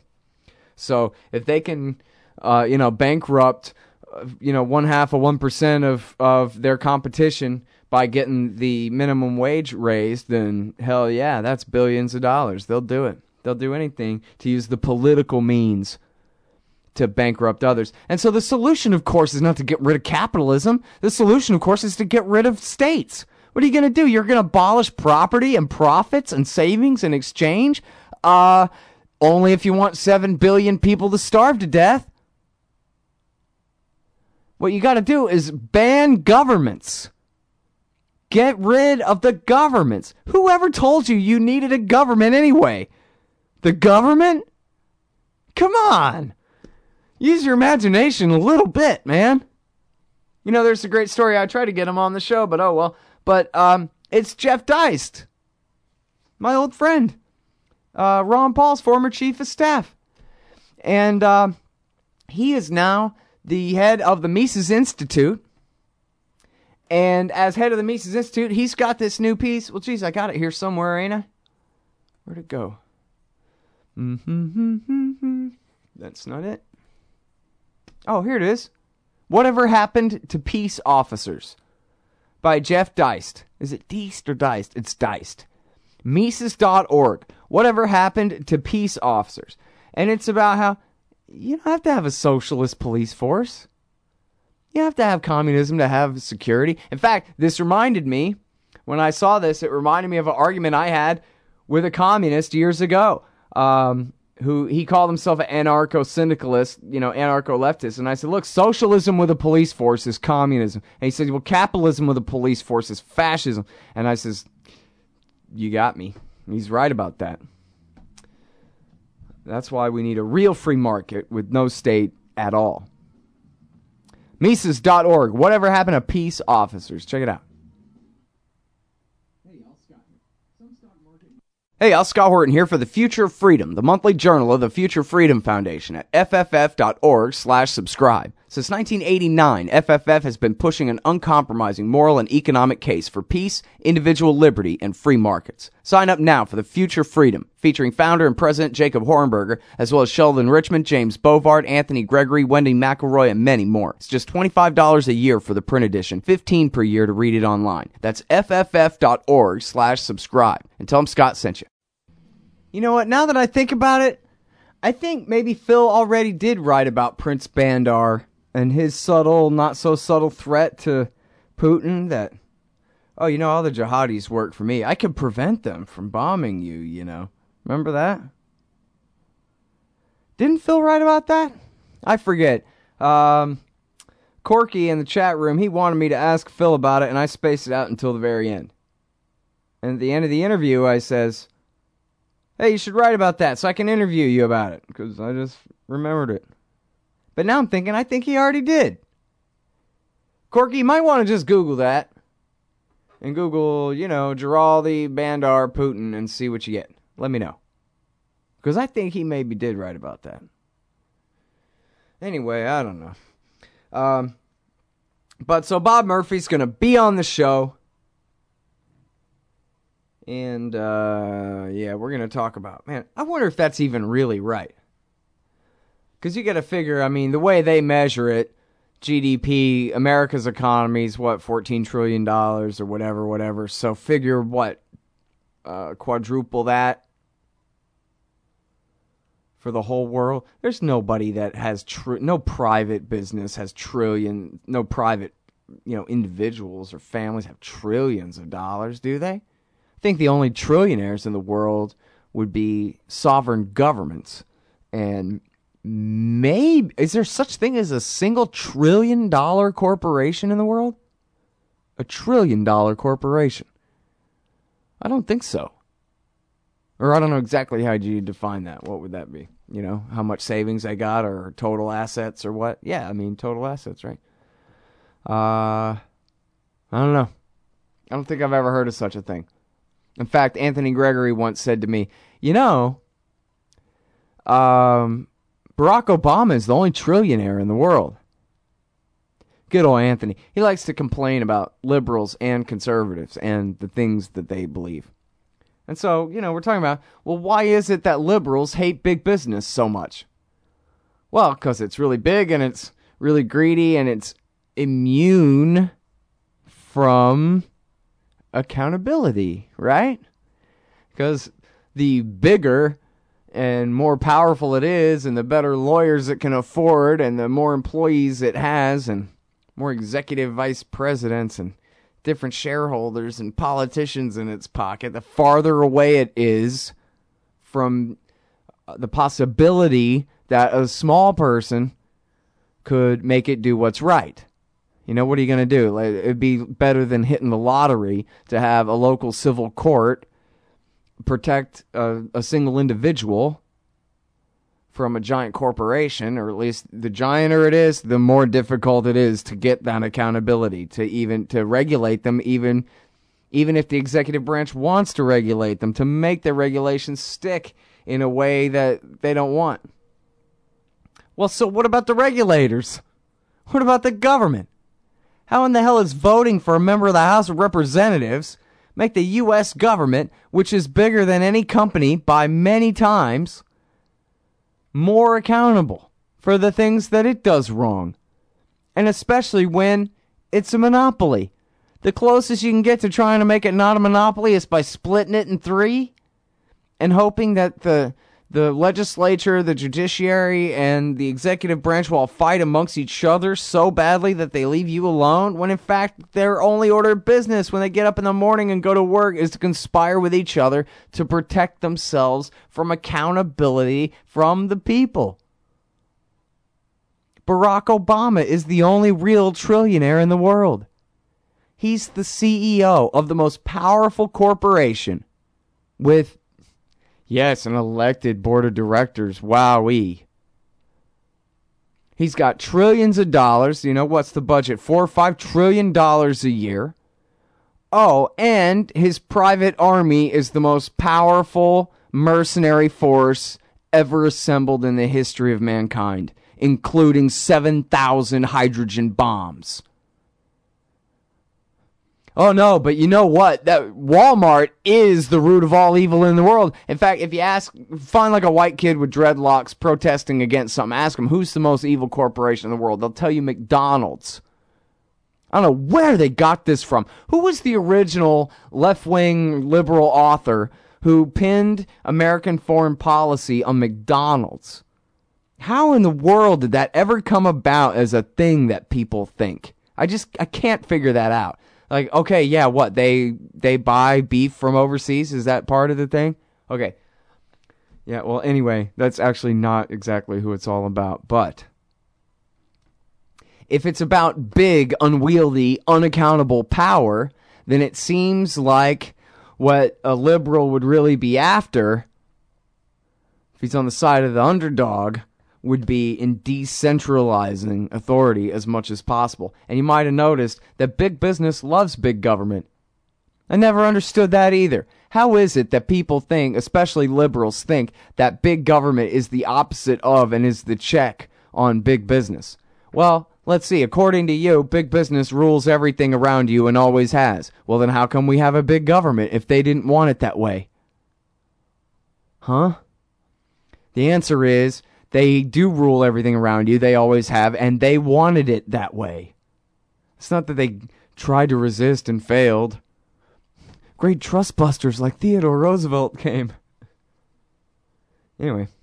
So if they can, uh, you know, bankrupt, uh, you know, one half of one percent of of their competition by getting the minimum wage raised, then hell yeah, that's billions of dollars. They'll do it. They'll do anything to use the political means to bankrupt others. And so the solution, of course, is not to get rid of capitalism. The solution, of course, is to get rid of states. What are you going to do? You're going to abolish property and profits and savings in exchange? Uh, only if you want seven billion people to starve to death. What you got to do is ban governments. Get rid of the governments. Whoever told you you needed a government anyway? The government? Come on. Use your imagination a little bit, man. You know, there's a great story. I tried to get him on the show, but oh well. But um, it's Jeff Deist, my old friend, uh, Ron Paul's former chief of staff. And uh, he is now the head of the Mises Institute. And as head of the Mises Institute, he's got this new piece. Well, geez, I got it here somewhere, ain't I? Where'd it go? Mm-hmm. That's not it. Oh, here it is. Whatever Happened to Peace Officers? By Jeff Deist. Is it Deist or Deist? It's Deist. Mises dot org. Whatever Happened to Peace Officers? And it's about how you don't have to have a socialist police force. You have to have communism to have security. In fact, this reminded me when I saw this, it reminded me of an argument I had with a communist years ago, um, who he called himself an anarcho-syndicalist, you know, anarcho-leftist. And I said, look, socialism with a police force is communism. And he said, well, capitalism with a police force is fascism. And I says, you got me. He's right about that. That's why we need a real free market with no state at all. Mises dot org. Whatever happened to peace officers? Check it out. Hey, Al Scott Horton here for the Future of Freedom, the monthly journal of the Future Freedom Foundation at F F F dot org slash subscribe. Since nineteen eighty-nine, F F F has been pushing an uncompromising moral and economic case for peace, individual liberty, and free markets. Sign up now for the Future Freedom, featuring founder and president Jacob Hornberger, as well as Sheldon Richmond, James Bovard, Anthony Gregory, Wendy McElroy, and many more. It's just twenty-five dollars a year for the print edition, fifteen dollars per year to read it online. That's F F F dot org slash subscribe. And tell them Scott sent you. You know what? Now that I think about it, I think maybe Phil already did write about Prince Bandar and his subtle, not so subtle threat to Putin that, oh, you know, all the jihadis work for me. I could prevent them from bombing you, you know. Remember that? Didn't Phil write about that? I forget. Um, Corky in the chat room, he wanted me to ask Phil about it, and I spaced it out until the very end. And at the end of the interview, I says, hey, you should write about that so I can interview you about it, because I just remembered it. But now I'm thinking, I think he already did. Corky, you might want to just Google that. And Google, you know, Giraldi, Bandar, Putin, and see what you get. Let me know. Because I think he maybe did write about that. Anyway, I don't know. Um, but so Bob Murphy's going to be on the show. And, uh, yeah, we're going to talk about, man, I wonder if that's even really right. Because you got to figure, I mean, the way they measure it, G D P, America's economy is, what, fourteen trillion dollars or whatever, whatever. So figure, what, uh, quadruple that for the whole world. There's nobody that has, tr- no private business has trillion, no private, you know, individuals or families have trillions of dollars, do they? I think the only trillionaires in the world would be sovereign governments. And maybe, is there such thing as a single trillion dollar corporation in the world? A trillion dollar corporation? I don't think so. Or I don't know exactly how you define that. What would that be? You know, how much savings they got or total assets or what? Yeah, I mean, total assets, right? Uh, I don't know. I don't think I've ever heard of such a thing. In fact, Anthony Gregory once said to me, you know, um, Barack Obama is the only trillionaire in the world. Good old Anthony. He likes to complain about liberals and conservatives and the things that they believe. And so, you know, we're talking about, well, why is it that liberals hate big business so much? Well, because it's really big and it's really greedy and it's immune from accountability, right? Because the bigger and more powerful it is and the better lawyers it can afford and the more employees it has and more executive vice presidents and different shareholders and politicians in its pocket, the farther away it is from the possibility that a small person could make it do what's right. You know, what are you going to do? It'd be better than hitting the lottery to have a local civil court protect a, a single individual from a giant corporation, or at least the gianter it is, the more difficult it is to get that accountability, to even to regulate them, even even if the executive branch wants to regulate them, to make the regulations stick in a way that they don't want. Well, so what about the regulators? What about the government? How in the hell is voting for a member of the House of Representatives make the U S government, which is bigger than any company by many times, more accountable for the things that it does wrong? And especially when it's a monopoly. The closest you can get to trying to make it not a monopoly is by splitting it in three and hoping that the the legislature, the judiciary, and the executive branch will all fight amongst each other so badly that they leave you alone, when in fact their only order of business when they get up in the morning and go to work is to conspire with each other to protect themselves from accountability from the people. Barack Obama is the only real trillionaire in the world. He's the C E O of the most powerful corporation with, yes, an elected board of directors. Wowee. He's got trillions of dollars. You know, what's the budget? Four or five trillion dollars a year. Oh, and his private army is the most powerful mercenary force ever assembled in the history of mankind, including seven thousand hydrogen bombs. Oh no, but you know what? That Walmart is the root of all evil in the world. In fact, if you ask, find like a white kid with dreadlocks protesting against something, ask them, who's the most evil corporation in the world? They'll tell you McDonald's. I don't know where they got this from. Who was the original left-wing liberal author who pinned American foreign policy on McDonald's? How in the world did that ever come about as a thing that people think? I just, I can't figure that out. Like, okay, yeah, what, they they buy beef from overseas? Is that part of the thing? Okay. Yeah, well, anyway, that's actually not exactly who it's all about. But if it's about big, unwieldy, unaccountable power, then it seems like what a liberal would really be after, if he's on the side of the underdog, would be in decentralizing authority as much as possible. And you might have noticed that big business loves big government. I never understood that either. How is it that people think, especially liberals think, that big government is the opposite of and is the check on big business? Well, let's see. According to you, big business rules everything around you and always has. Well, then how come we have a big government if they didn't want it that way? Huh? The answer is, they do rule everything around you. They always have, and they wanted it that way. It's not that they tried to resist and failed. Great trustbusters like Theodore Roosevelt came. Anyway,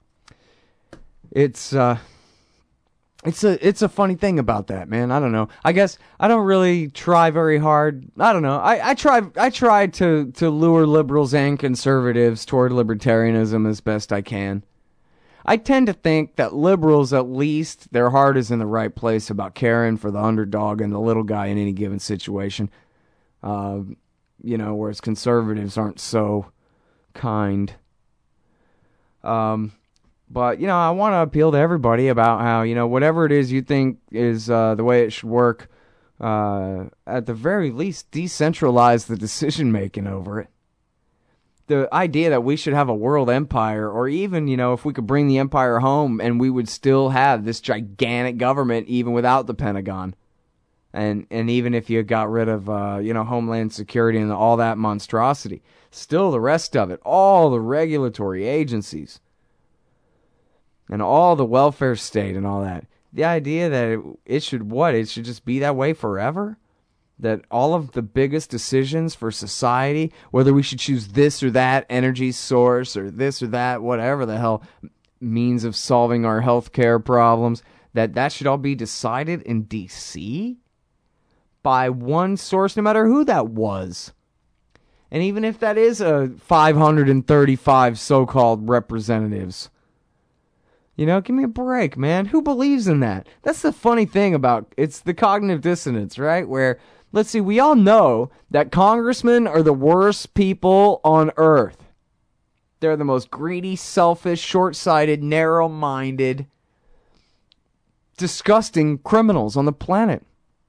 it's uh, it's a it's a funny thing about that, man. I don't know. I guess I don't really try very hard. I don't know. I I try I try to to lure liberals and conservatives toward libertarianism as best I can. I tend to think that liberals, at least, their heart is in the right place about caring for the underdog and the little guy in any given situation. Uh, you know, whereas conservatives aren't so kind. Um, but, you know, I want to appeal to everybody about how, you know, whatever it is you think is uh, the way it should work, uh, at the very least, decentralize the decision-making over it. The idea that we should have a world empire, or even, you know, if we could bring the empire home and we would still have this gigantic government even without the Pentagon. And and even if you got rid of, uh, you know, Homeland Security and all that monstrosity, still the rest of it, all the regulatory agencies and all the welfare state and all that. The idea that it, it should what? It should just be that way forever? That all of the biggest decisions for society, whether we should choose this or that energy source or this or that, whatever the hell means of solving our healthcare problems, that that should all be decided in D C by one source, no matter who that was. And even if that is a five hundred thirty-five so-called representatives, you know, give me a break, man. Who believes in that? That's the funny thing about, it's the cognitive dissonance, right? Where, let's see, we all know that congressmen are the worst people on earth. They're the most greedy, selfish, short-sighted, narrow-minded, disgusting criminals on the planet.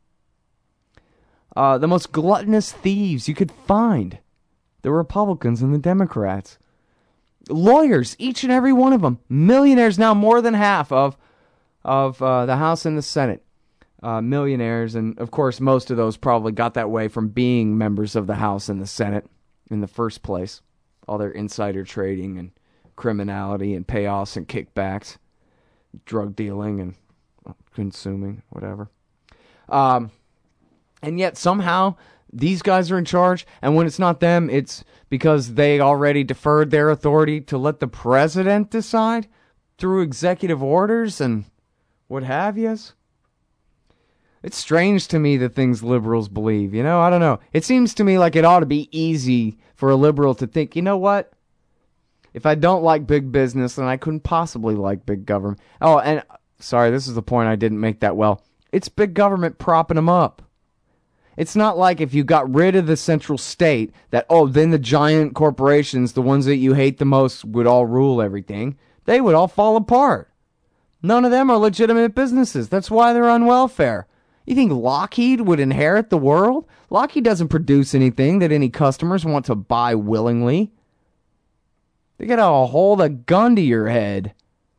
Uh, the most gluttonous thieves you could find. The Republicans and the Democrats. Lawyers, each and every one of them. Millionaires now, more than half of, of uh, the House and the Senate. Uh, millionaires, and of course most of those probably got that way from being members of the House and the Senate in the first place. All their insider trading and criminality and payoffs and kickbacks, drug dealing and consuming, whatever. Um, and yet somehow these guys are in charge, and when it's not them, it's because they already deferred their authority to let the president decide through executive orders and what have yous. It's strange to me the things liberals believe, you know? I don't know. It seems to me like it ought to be easy for a liberal to think, you know what? If I don't like big business, then I couldn't possibly like big government. Oh, and sorry, this is the point I didn't make that well. It's big government propping them up. It's not like if you got rid of the central state that, oh, then the giant corporations, the ones that you hate the most, would all rule everything. They would all fall apart. None of them are legitimate businesses. That's why they're on welfare. You think Lockheed would inherit the world? Lockheed doesn't produce anything that any customers want to buy willingly. They gotta hold a gun to your head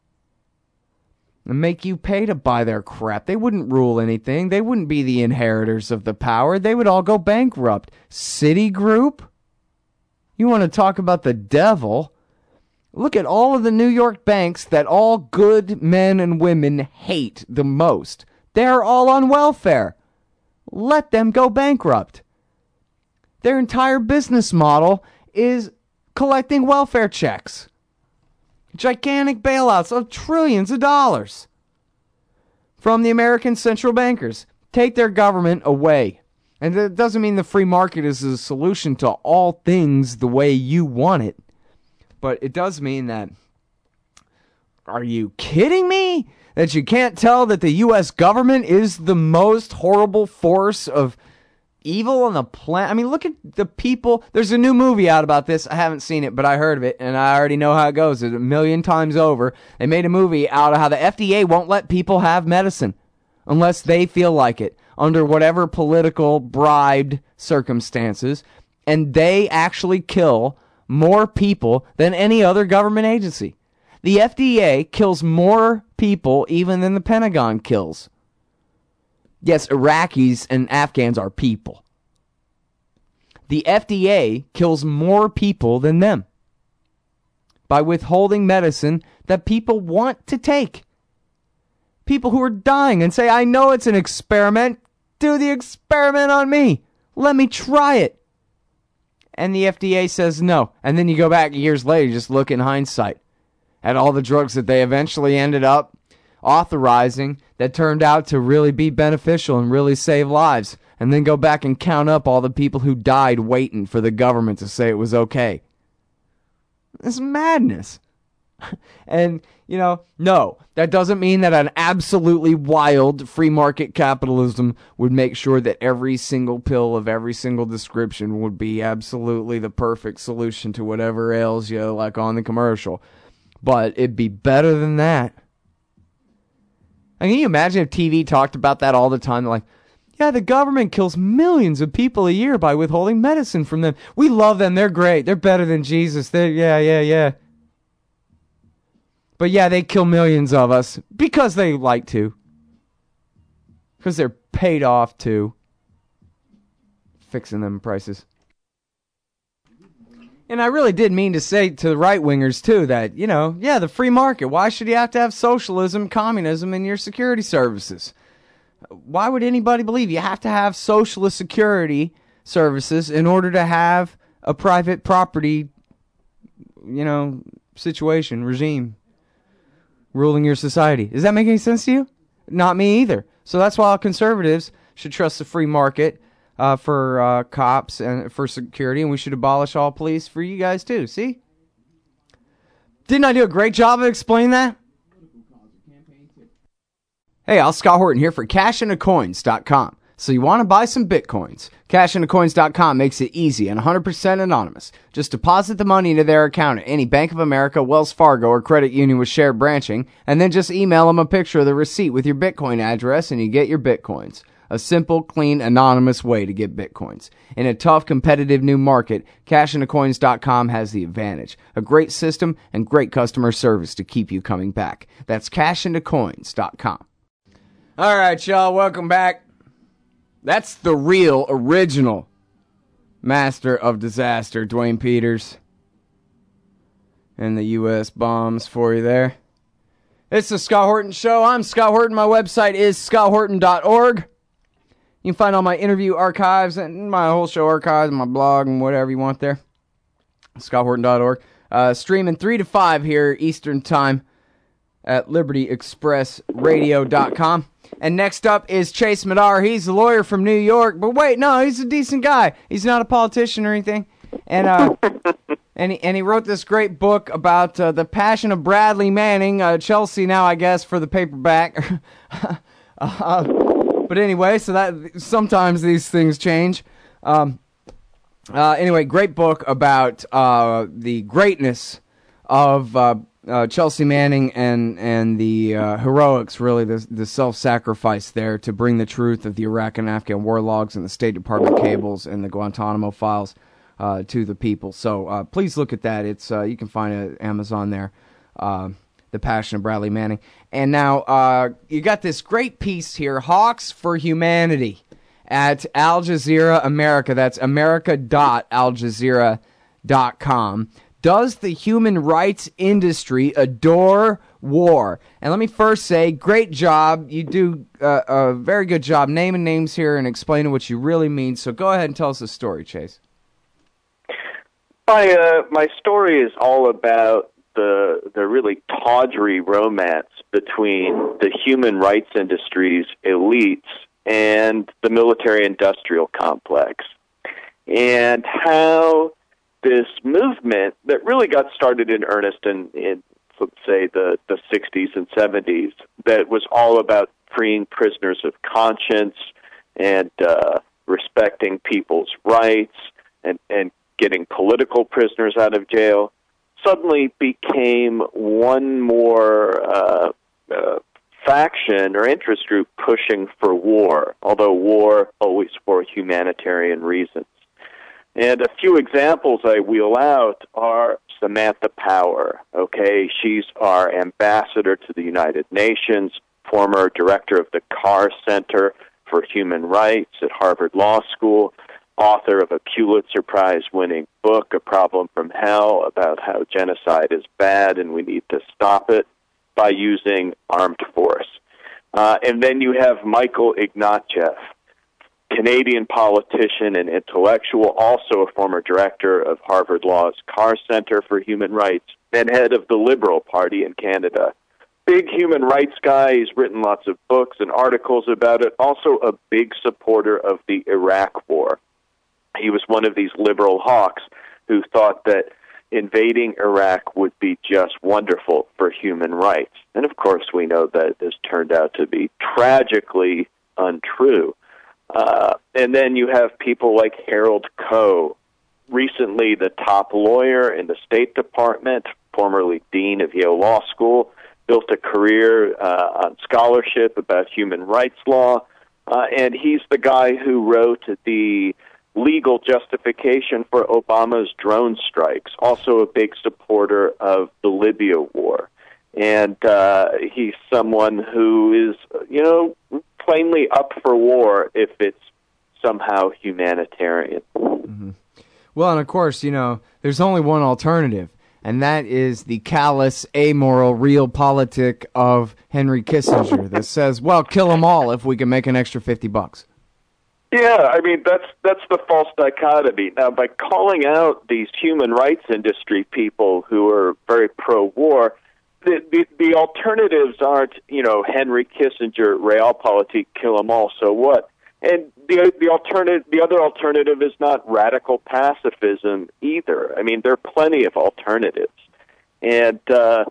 and make you pay to buy their crap. They wouldn't rule anything. They wouldn't be the inheritors of the power. They would all go bankrupt. Citigroup? You want to talk about the devil? Look at all of the New York banks that all good men and women hate the most. They're all on welfare. Let them go bankrupt. Their entire business model is collecting welfare checks. Gigantic bailouts of trillions of dollars from the American central bankers. Take their government away. And that doesn't mean the free market is a solution to all things the way you want it. But it does mean that, are you kidding me? That you can't tell that the U S government is the most horrible force of evil on the planet. I mean, look at the people. There's a new movie out about this. I haven't seen it, but I heard of it, and I already know how it goes. It's a million times over. They made a movie out of how the F D A won't let people have medicine unless they feel like it, under whatever political bribed circumstances, and they actually kill more people than any other government agency. The F D A kills more people even than the Pentagon kills. Yes, Iraqis and Afghans are people. The F D A kills more people than them by withholding medicine that people want to take. People who are dying and say, I know it's an experiment. Do the experiment on me. Let me try it. And the F D A says no. And then you go back years later, you just look in hindsight at all the drugs that they eventually ended up authorizing that turned out to really be beneficial and really save lives, and then go back and count up all the people who died waiting for the government to say it was okay. It's madness. And, you know, no, that doesn't mean that an absolutely wild free market capitalism would make sure that every single pill of every single description would be absolutely the perfect solution to whatever ails you, like on the commercial. But it'd be better than that. And can you imagine if T V talked about that all the time? They're like, yeah, the government kills millions of people a year by withholding medicine from them. We love them. They're great. They're better than Jesus. They're, yeah, yeah, yeah. But yeah, they kill millions of us because they like to. Because they're paid off to. Fixing them prices. And I really did mean to say to the right-wingers, too, that, you know, yeah, the free market. Why should you have to have socialism, communism in your security services? Why would anybody believe you have to have socialist security services in order to have a private property, you know, situation, regime ruling your society? Does that make any sense to you? Not me either. So that's why all conservatives should trust the free market uh, for uh, cops and for security, and we should abolish all police for you guys too. See? Didn't I do a great job of explaining that? Hey, I'll Scott Horton here for cash into coins dot com. So you want to buy some Bitcoins? cash into coins dot com makes it easy and one hundred percent anonymous. Just deposit the money into their account at any Bank of America, Wells Fargo, or credit union with shared branching, and then just email them a picture of the receipt with your Bitcoin address and you get your Bitcoins. A simple, clean, anonymous way to get Bitcoins. In a tough, competitive new market, cash into coins dot com has the advantage. A great system and great customer service to keep you coming back. That's cash into coins dot com. All right, y'all, welcome back. That's the real, original master of disaster, Dwayne Peters. And the U S bombs for you there. It's the Scott Horton Show. I'm Scott Horton. My website is scott horton dot org. You can find all my interview archives and my whole show archives, my blog, and whatever you want there. Scott Horton dot org. Uh, streaming three to five here Eastern Time at Liberty Express Radio dot com. And next up is Chase Madar. He's a lawyer from New York. But wait, no, he's a decent guy. He's not a politician or anything. And uh, and, he, and he wrote this great book about uh, the passion of Bradley Manning. Uh, Chelsea now, I guess, for the paperback. uh, but anyway, so that sometimes these things change. Um, uh, anyway, great book about uh, the greatness of uh, uh, Chelsea Manning and and the uh, heroics, really, the, the self-sacrifice there to bring the truth of the Iraq and Afghan war logs and the State Department cables and the Guantanamo files uh, to the people. So uh, please look at that. It's uh, you can find it at Amazon there, uh, The Passion of Bradley Manning. And now uh, you got this great piece here, Hawks for Humanity, at Al Jazeera America. That's america dot al jazeera dot com. Does the human rights industry adore war? And let me first say, great job. You do uh, a very good job naming names here and explaining what you really mean. So go ahead and tell us the story, Chase. My uh, my story is all about the the really tawdry romance between the human rights industry's elites and the military-industrial complex, and how this movement that really got started in earnest in, in let's say, the, the sixties and seventies, that was all about freeing prisoners of conscience and uh, respecting people's rights and, and getting political prisoners out of jail, suddenly became one more uh, uh, faction or interest group pushing for war, although war always for humanitarian reasons. And a few examples I wheel out are Samantha Power. Okay, she's our ambassador to the United Nations, former director of the Carr Center for Human Rights at Harvard Law School, author of a Pulitzer Prize-winning book, A Problem from Hell, about how genocide is bad and we need to stop it by using armed force. Uh, and then you have Michael Ignatieff, Canadian politician and intellectual, also a former director of Harvard Law's Carr Center for Human Rights and head of the Liberal Party in Canada. Big human rights guy. He's written lots of books and articles about it. Also a big supporter of the Iraq War. He was one of these liberal hawks who thought that invading Iraq would be just wonderful for human rights. And of course, we know that this turned out to be tragically untrue. Uh, and then you have people like Harold Koh, recently the top lawyer in the State Department, formerly dean of Yale Law School, built a career uh, on scholarship about human rights law, uh, and he's the guy who wrote the legal justification for Obama's drone strikes, also a big supporter of the Libya war. And uh, he's someone who is, you know, plainly up for war if it's somehow humanitarian. Mm-hmm. Well, and of course, you know, there's only one alternative, and that is the callous, amoral, realpolitik of Henry Kissinger that says, well, kill them all if we can make an extra fifty bucks. Yeah, I mean, that's that's the false dichotomy. Now, by calling out these human rights industry people who are very pro-war, the, the, the alternatives aren't, you know, Henry Kissinger, realpolitik, kill them all, so what? And the the alternative, the other alternative is not radical pacifism either. I mean, there are plenty of alternatives. And uh,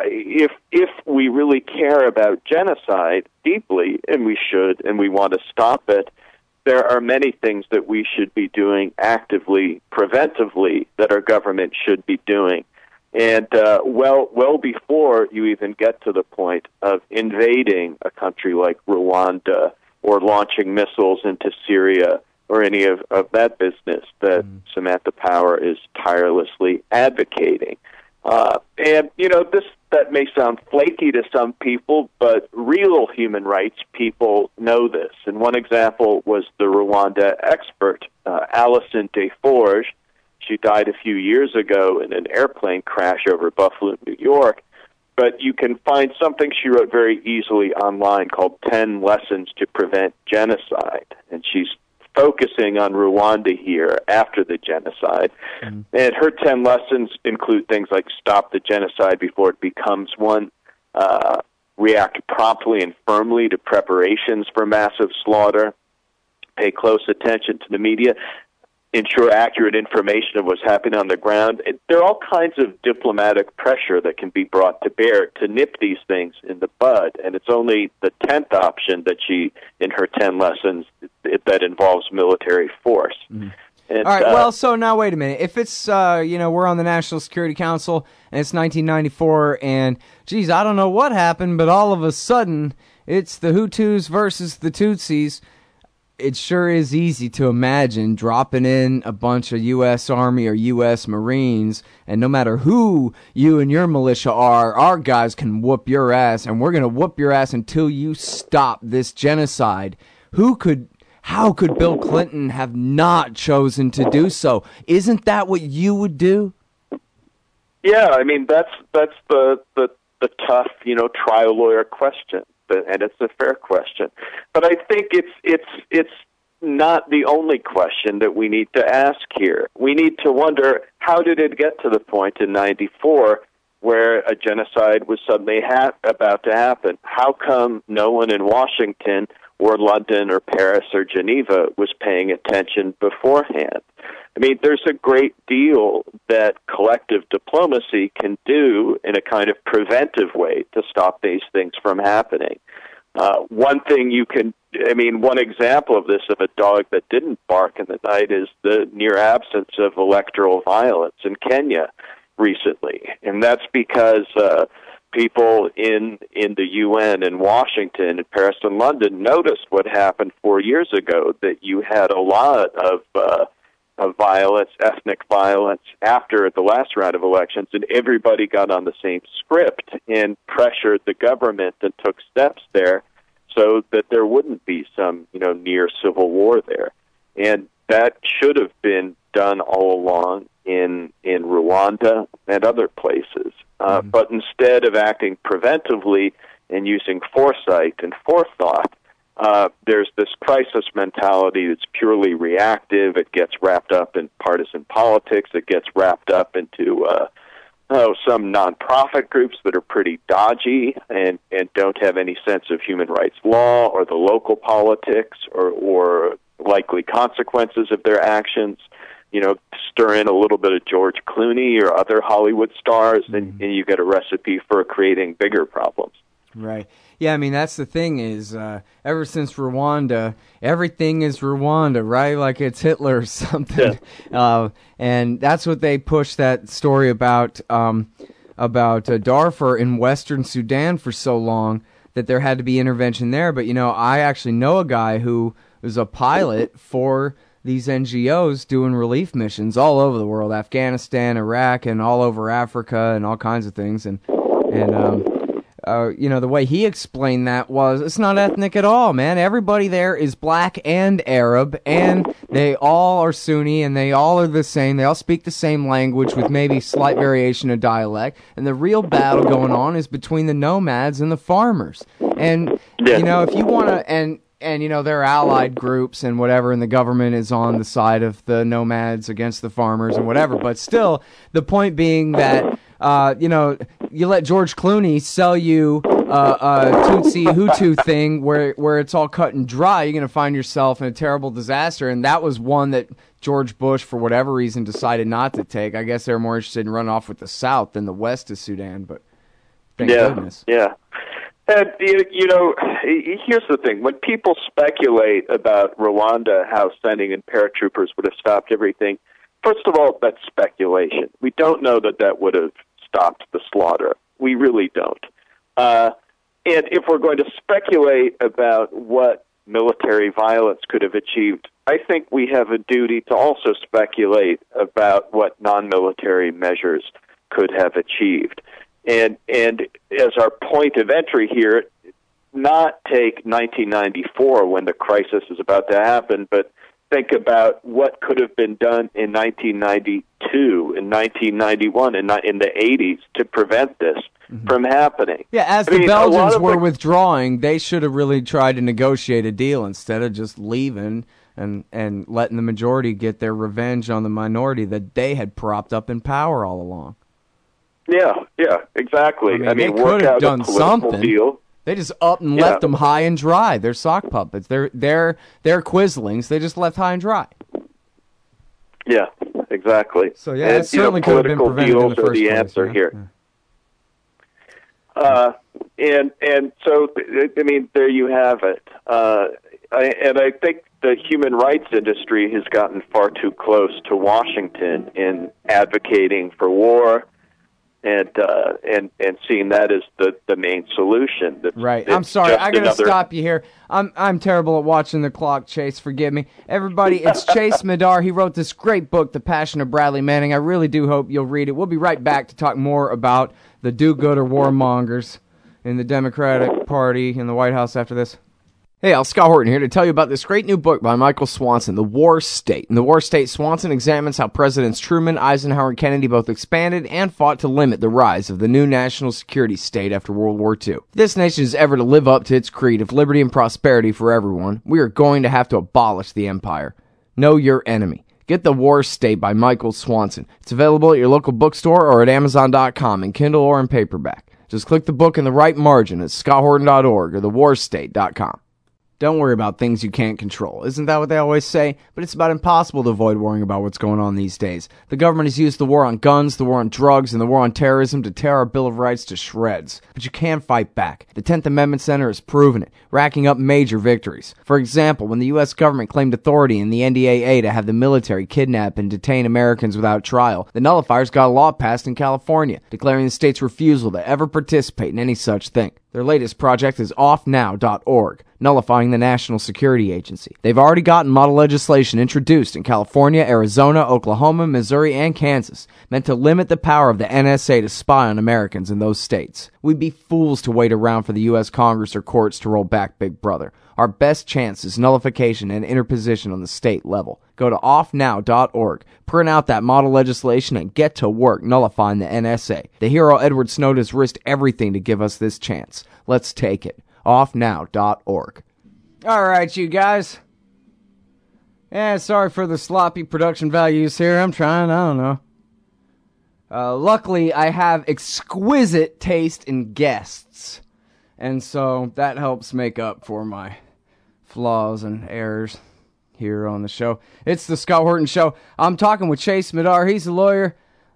if if we really care about genocide deeply, and we should, and we want to stop it, there are many things that we should be doing actively, preventively, that our government should be doing. And uh, well, well before you even get to the point of invading a country like Rwanda or launching missiles into Syria or any of, of that business that mm. Samantha Power is tirelessly advocating. Uh, and, you know, this that may sound flaky to some people, but real human rights people know this. And one example was the Rwanda expert, uh, Alison Desforges. She died a few years ago in an airplane crash over Buffalo, New York. but you can find something she wrote very easily online called ten Lessons to Prevent Genocide. And she's focusing on Rwanda here after the genocide. Mm. And her ten lessons include things like stop the genocide before it becomes one, uh, react promptly and firmly to preparations for massive slaughter, pay close attention to the media, ensure accurate information of what's happening on the ground. It, there are all kinds of diplomatic pressure that can be brought to bear to nip these things in the bud, and it's only the tenth option that she, in her ten lessons, it, that involves military force. Mm-hmm. And, all right, uh, well, so now wait a minute. If it's, uh, you know, we're on the National Security Council, and it's nineteen ninety-four, and, geez, I don't know what happened, but all of a sudden, it's the Hutus versus the Tutsis. It sure is easy to imagine dropping in a bunch of U S Army or U S Marines, and no matter who you and your militia are, our guys can whoop your ass, and we're going to whoop your ass until you stop this genocide. Who could, how could Bill Clinton have not chosen to do so? Isn't that what you would do? Yeah, I mean, that's that's the, the, the tough, you know, trial lawyer question. And it's a fair question, but I think it's it's it's not the only question that we need to ask here. We need to wonder, how did it get to the point in ninety-four where a genocide was suddenly ha- about to happen? How come no one in Washington or London or Paris or Geneva was paying attention beforehand? I mean, there's a great deal that collective diplomacy can do in a kind of preventive way to stop these things from happening. Uh, one thing you can, I mean, one example of this, of a dog that didn't bark in the night, is the near absence of electoral violence in Kenya recently. And that's because uh, people in in the U N and Washington and Paris and London noticed what happened four years ago, that you had a lot of uh, of violence, ethnic violence, after the last round of elections, and everybody got on the same script and pressured the government and took steps there so that there wouldn't be some, you know, near civil war there. And that should have been done all along in in Rwanda and other places. Uh, mm-hmm. But instead of acting preventively and using foresight and forethought, Uh, there's this crisis mentality that's purely reactive. It gets wrapped up in partisan politics. It gets wrapped up into uh, oh, some nonprofit groups that are pretty dodgy and, and don't have any sense of human rights law or the local politics or, or likely consequences of their actions. You know, stir in a little bit of George Clooney or other Hollywood stars, mm-hmm. and, and you get a recipe for creating bigger problems. Right. Yeah, I mean, that's the thing is, uh, ever since Rwanda, everything is Rwanda, right? Like it's Hitler or something. Yeah. Uh, and that's what they pushed that story about um, about uh, Darfur in Western Sudan for so long, that there had to be intervention there. But, you know, I actually know a guy who was a pilot for these N G Os doing relief missions all over the world, Afghanistan, Iraq, and all over Africa and all kinds of things. And, and um Uh, you know, the way he explained that was, it's not ethnic at all, man. Everybody there is black and Arab, and they all are Sunni, and they all are the same. They all speak the same language with maybe slight variation of dialect. And the real battle going on is between the nomads and the farmers. And, yeah. you know, if you want to, and, and, you know, they're allied groups and whatever, and the government is on the side of the nomads against the farmers and whatever. But still, the point being that, uh, you know, you let George Clooney sell you uh, a Tutsi Hutu thing where where it's all cut and dry, you're going to find yourself in a terrible disaster. And that was one that George Bush, for whatever reason, decided not to take. I guess they're more interested in running off with the South than the West of Sudan. But thank yeah, goodness. Yeah. And, you know, here's the thing. When people speculate about Rwanda, how sending in paratroopers would have stopped everything, first of all, that's speculation. We don't know that that would have stopped the slaughter. We really don't. Uh, and if we're going to speculate about what military violence could have achieved, I think we have a duty to also speculate about what non-military measures could have achieved. And and as our point of entry here, not take nineteen ninety-four when the crisis is about to happen, but think about what could have been done in nineteen ninety-two, in nineteen ninety-one, and in, in the eighties to prevent this mm-hmm. from happening. Yeah, as I the mean, Belgians were the, withdrawing, they should have really tried to negotiate a deal instead of just leaving and, and letting the majority get their revenge on the minority that they had propped up in power all along. Yeah, yeah, exactly. I mean, I mean they work could have out done a political something. deal. They just up and yeah. left them high and dry. They're sock puppets. They're they're they're quislings. They just left high and dry. Yeah, exactly. So yeah, and, it certainly you know, could have been political prevented in deals the first are the place, answer yeah. here. Yeah. Uh, and and so I mean, there you have it. Uh, I, and I think the human rights industry has gotten far too close to Washington in advocating for war. And uh, and and seeing that as the, the main solution. That's, right. I'm sorry. I gotta another... stop you here. I'm I'm terrible at watching the clock, Chase. Forgive me, everybody. It's Chase Madar. He wrote this great book, The Passion of Bradley Manning. I really do hope you'll read it. We'll be right back to talk more about the do-gooder warmongers in the Democratic Party in the White House after this. Hey, Al Scott Horton here to tell you about this great new book by Michael Swanson, The War State. In The War State, Swanson examines how Presidents Truman, Eisenhower, and Kennedy both expanded and fought to limit the rise of the new national security state after World War Two. If this nation is ever to live up to its creed of liberty and prosperity for everyone, we are going to have to abolish the empire. Know your enemy. Get The War State by Michael Swanson. It's available at your local bookstore or at Amazon dot com in Kindle or in paperback. Just click the book in the right margin at Scott Horton dot org or the war state dot com. Don't worry about things you can't control. Isn't that what they always say? But it's about impossible to avoid worrying about what's going on these days. The government has used the war on guns, the war on drugs, and the war on terrorism to tear our Bill of Rights to shreds. But you can fight back. The tenth Amendment Center has proven it, racking up major victories. For example, when the U S government claimed authority in the N D A A to have the military kidnap and detain Americans without trial, the nullifiers got a law passed in California, declaring the state's refusal to ever participate in any such thing. Their latest project is off now dot org, nullifying the National Security Agency. They've already gotten model legislation introduced in California, Arizona, Oklahoma, Missouri, and Kansas, meant to limit the power of the N S A to spy on Americans in those states. We'd be fools to wait around for the U S Congress or courts to roll back Big Brother. Our best chance is nullification and interposition on the state level. Go to off now dot org, print out that model legislation, and get to work nullifying the N S A. The hero Edward Snowden has risked everything to give us this chance. Let's take it. off now dot org. All right, you guys. Yeah, sorry for the sloppy production values here. I'm trying, I don't know. Uh, luckily, I have exquisite taste in guests. And so that helps make up for my flaws and errors here on the show. It's the Scott Horton Show. I'm talking with Chase Madar. He's a lawyer,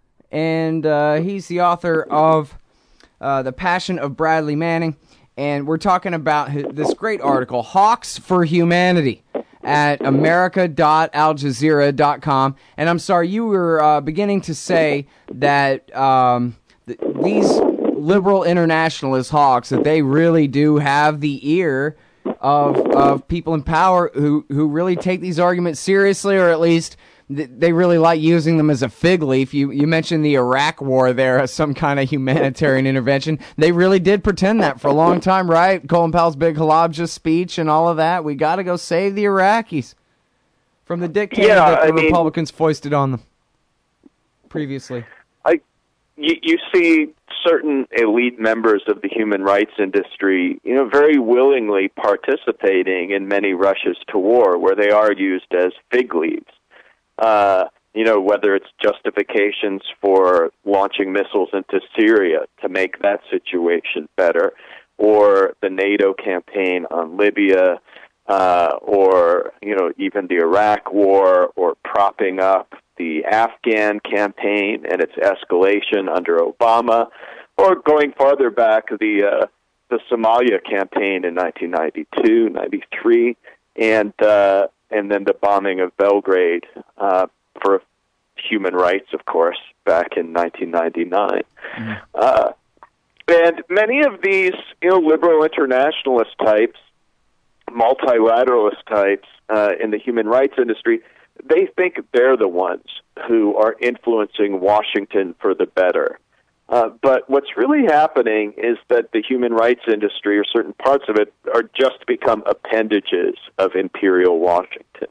and uh, he's the author of uh, The Passion of Bradley Manning. And we're talking about his, this great article, Hawks for Humanity, at america dot al jazeera dot com. And I'm sorry, you were uh, beginning to say that um, th- these liberal internationalist hawks, that they really do have the ear of of people in power who, who really take these arguments seriously, or at least th- they really like using them as a fig leaf. You you mentioned the Iraq war there as some kind of humanitarian intervention. They really did pretend that for a long time, right? Colin Powell's big Halabja speech and all of that. We got to go save the Iraqis from the dictator yeah, that the I mean, Republicans foisted on them previously. I, you, you see certain elite members of the human rights industry, you know, very willingly participating in many rushes to war where they are used as fig leaves. Uh, you know, whether it's justifications for launching missiles into Syria to make that situation better, or the NATO campaign on Libya, uh, or, you know, even the Iraq war, or propping up the Afghan campaign and its escalation under Obama, or going farther back, the uh, the Somalia campaign in nineteen ninety-two, ninety-three, and uh, and then the bombing of Belgrade uh, for human rights, of course, back in nineteen ninety-nine. Mm-hmm. Uh, and many of these, you know, liberal internationalist types, multilateralist types uh, in the human rights industry, they think they're the ones who are influencing Washington for the better. Uh, but what's really happening is that the human rights industry, or certain parts of it, are just become appendages of imperial Washington.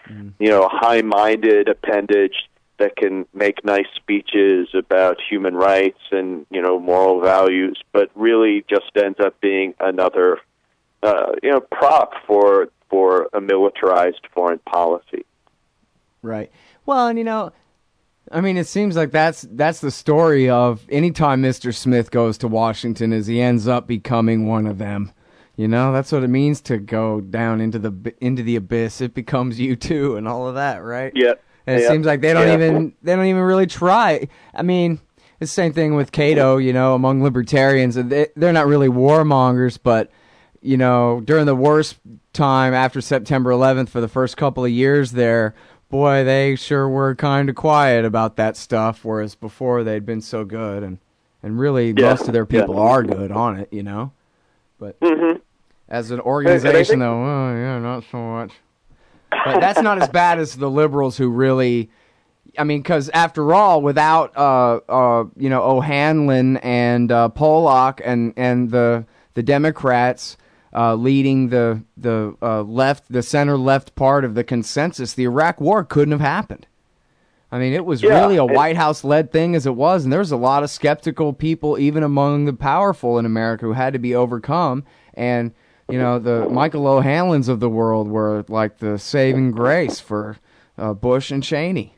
mm. you know, high-minded appendage that can make nice speeches about human rights and, you know, moral values, but really just ends up being another, uh, you know, prop for for a militarized foreign policy. Right. Well, and, you know, I mean, it seems like that's that's the story of anytime Mister Smith goes to Washington is he ends up becoming one of them. You know, that's what it means to go down into the into the abyss. It becomes you too and all of that, right? Yeah. And it yeah. seems like they don't yeah. even they don't even really try. I mean, it's the same thing with Cato, you know, among libertarians. They, they're not really warmongers, but, you know, during the worst time after September eleventh for the first couple of years there, boy, they sure were kind of quiet about that stuff, whereas before they'd been so good. And, and really, yeah. most of their people yeah. are good on it, you know. But mm-hmm. as an organization, think- though, oh, yeah, not so much. But that's not as bad as the liberals who really, I mean, because after all, without uh, uh, you know, O'Hanlon and uh, Pollock and and the the Democrats uh, leading the the uh, left, the center left part of the consensus, the Iraq War couldn't have happened. I mean, it was yeah, really a White House led thing as it was, and there was a lot of skeptical people, even among the powerful in America, who had to be overcome. And you know, the Michael O'Hanlons of the world were like the saving grace for uh, Bush and Cheney.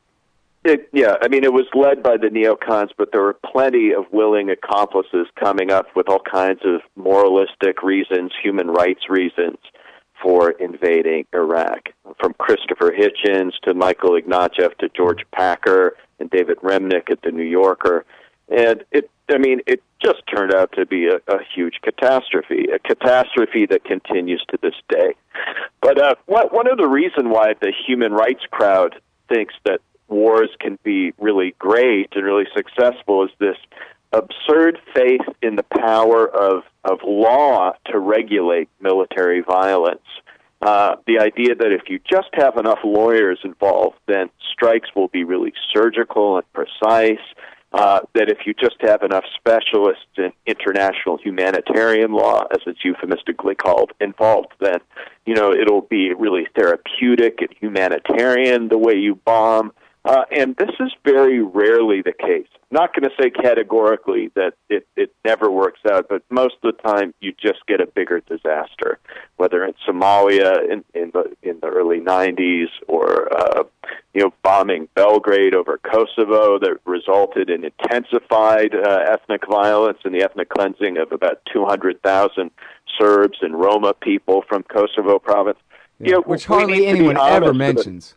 It, yeah, I mean, it was led by the neocons, but there were plenty of willing accomplices coming up with all kinds of moralistic reasons, human rights reasons for invading Iraq, from Christopher Hitchens to Michael Ignatieff to George Packer and David Remnick at the New Yorker. And it, I mean, it just turned out to be a, a huge catastrophe, a catastrophe that continues to this day. But uh, what, one of the reasons why the human rights crowd thinks that wars can be really great and really successful is this absurd faith in the power of, of law to regulate military violence. Uh, the idea that if you just have enough lawyers involved, then strikes will be really surgical and precise. Uh, that if you just have enough specialists in international humanitarian law, as it's euphemistically called, involved, then, you know, it'll be really therapeutic and humanitarian the way you bomb. Uh, and this is very rarely the case. I'm not going to say categorically that it, it never works out, but most of the time you just get a bigger disaster, whether in Somalia in, in the in the early nineties or uh, you know bombing Belgrade over Kosovo that resulted in intensified uh, ethnic violence and the ethnic cleansing of about two hundred thousand Serbs and Roma people from Kosovo province. Yeah, you know, which hardly anyone ever mentions.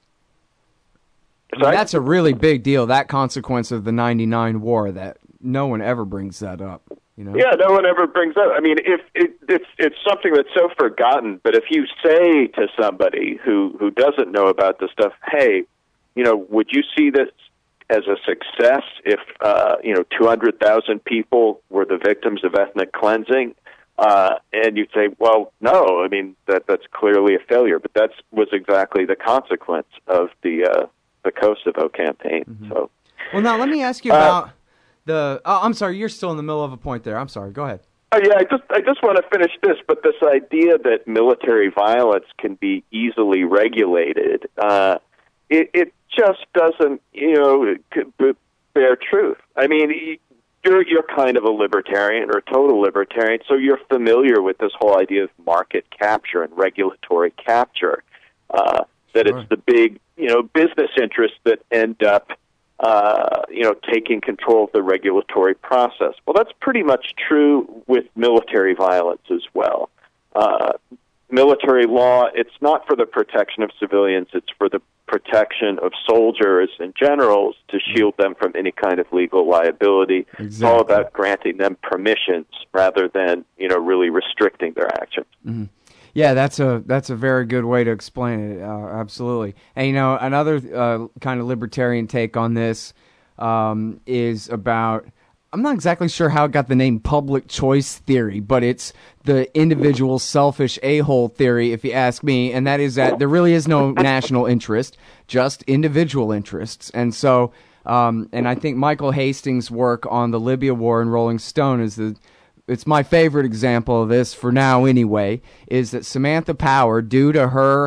I mean, that's a really big deal, that consequence of the ninety-nine war, that no one ever brings that up. You know? Yeah, no one ever brings up. I mean, if it, it's it's something that's so forgotten, but if you say to somebody who, who doesn't know about this stuff, hey, you know, would you see this as a success if, uh, you know, two hundred thousand people were the victims of ethnic cleansing? Uh, and you'd say, well, no, I mean, that that's clearly a failure, but that was exactly the consequence of the uh, the Kosovo campaign. Mm-hmm. So, well, now let me ask you about uh, the. Oh, I'm sorry, you're still in the middle of a point there. I'm sorry. Go ahead. Oh yeah, I just I just want to finish this. But this idea that military violence can be easily regulated, uh, it, it just doesn't, you know, bear truth. I mean, you're you're kind of a libertarian or a total libertarian, so you're familiar with this whole idea of market capture and regulatory capture. Uh, that sure. It's the big, you know, business interests that end up, uh, you know, taking control of the regulatory process. Well, that's pretty much true with military violence as well. Uh, military law, it's not for the protection of civilians, it's for the protection of soldiers and generals to shield them from any kind of legal liability. Exactly. It's all about granting them permissions rather than, you know, really restricting their actions. Mm-hmm. Yeah, that's a that's a very good way to explain it. Uh, absolutely. And, you know, another uh, kind of libertarian take on this um, is about, I'm not exactly sure how it got the name public choice theory, but it's the individual selfish a-hole theory, if you ask me, and that is that there really is no national interest, just individual interests. And so, um, and I think Michael Hastings' work on the Libya War in Rolling Stone is the it's my favorite example of this for now anyway, is that Samantha Power, due to her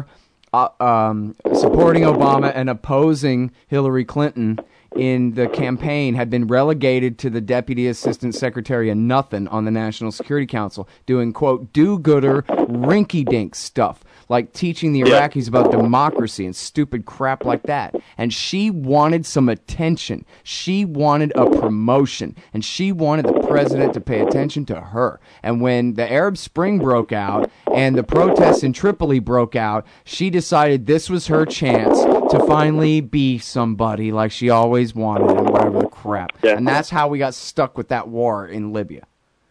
uh, um, supporting Obama and opposing Hillary Clinton in the campaign had been relegated to the Deputy Assistant Secretary and nothing on the National Security Council, doing, quote, do-gooder, rinky-dink stuff, like teaching the Yeah. Iraqis about democracy and stupid crap like that. And she wanted some attention. She wanted a promotion. And she wanted the president to pay attention to her. And when the Arab Spring broke out and the protests in Tripoli broke out, she decided this was her chance to finally be somebody like she always wanted and whatever the crap. Yeah. And that's how we got stuck with that war in Libya.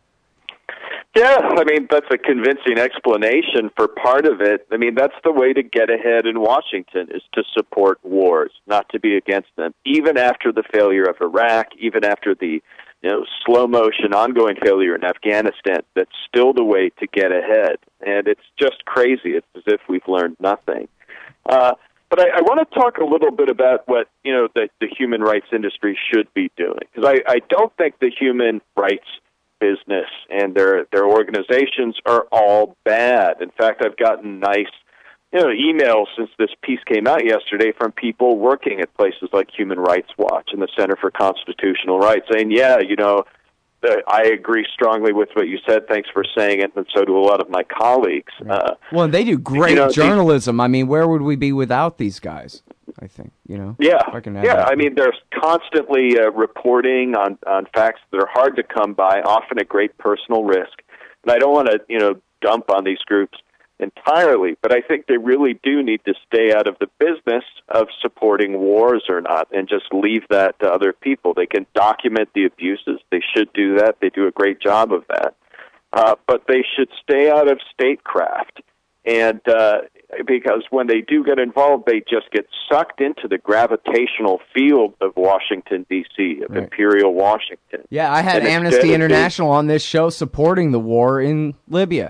Yeah, I mean, that's a convincing explanation for part of it. I mean, that's the way to get ahead in Washington, is to support wars, not to be against them. Even after the failure of Iraq, even after the you know, slow-motion ongoing failure in Afghanistan, that's still the way to get ahead. And it's just crazy. It's as if we've learned nothing. Uh, but I, I want to talk a little bit about what, you know, the, the human rights industry should be doing. Because I, I don't think the human rights business and their their organizations are all bad. In fact, I've gotten nice, you know, emails since this piece came out yesterday from people working at places like Human Rights Watch and the Center for Constitutional Rights saying, yeah, you know, the, I agree strongly with what you said. Thanks for saying it, and so do a lot of my colleagues. Uh, Well, and they do great you know, journalism. I mean, where would we be without these guys? I think, you know. Yeah, If I can add yeah. that. I mean, they're constantly uh, reporting on, on facts that are hard to come by, often at great personal risk. And I don't want to, you know, dump on these groups entirely, but I think they really do need to stay out of the business of supporting wars or not, and just leave that to other people. They can document the abuses. They should do that. They do a great job of that. Uh, but they should stay out of statecraft. And uh, because when they do get involved, they just get sucked into the gravitational field of Washington, D C, of Right. Imperial Washington. Yeah, I had And Amnesty instead of International on this show supporting the war in Libya.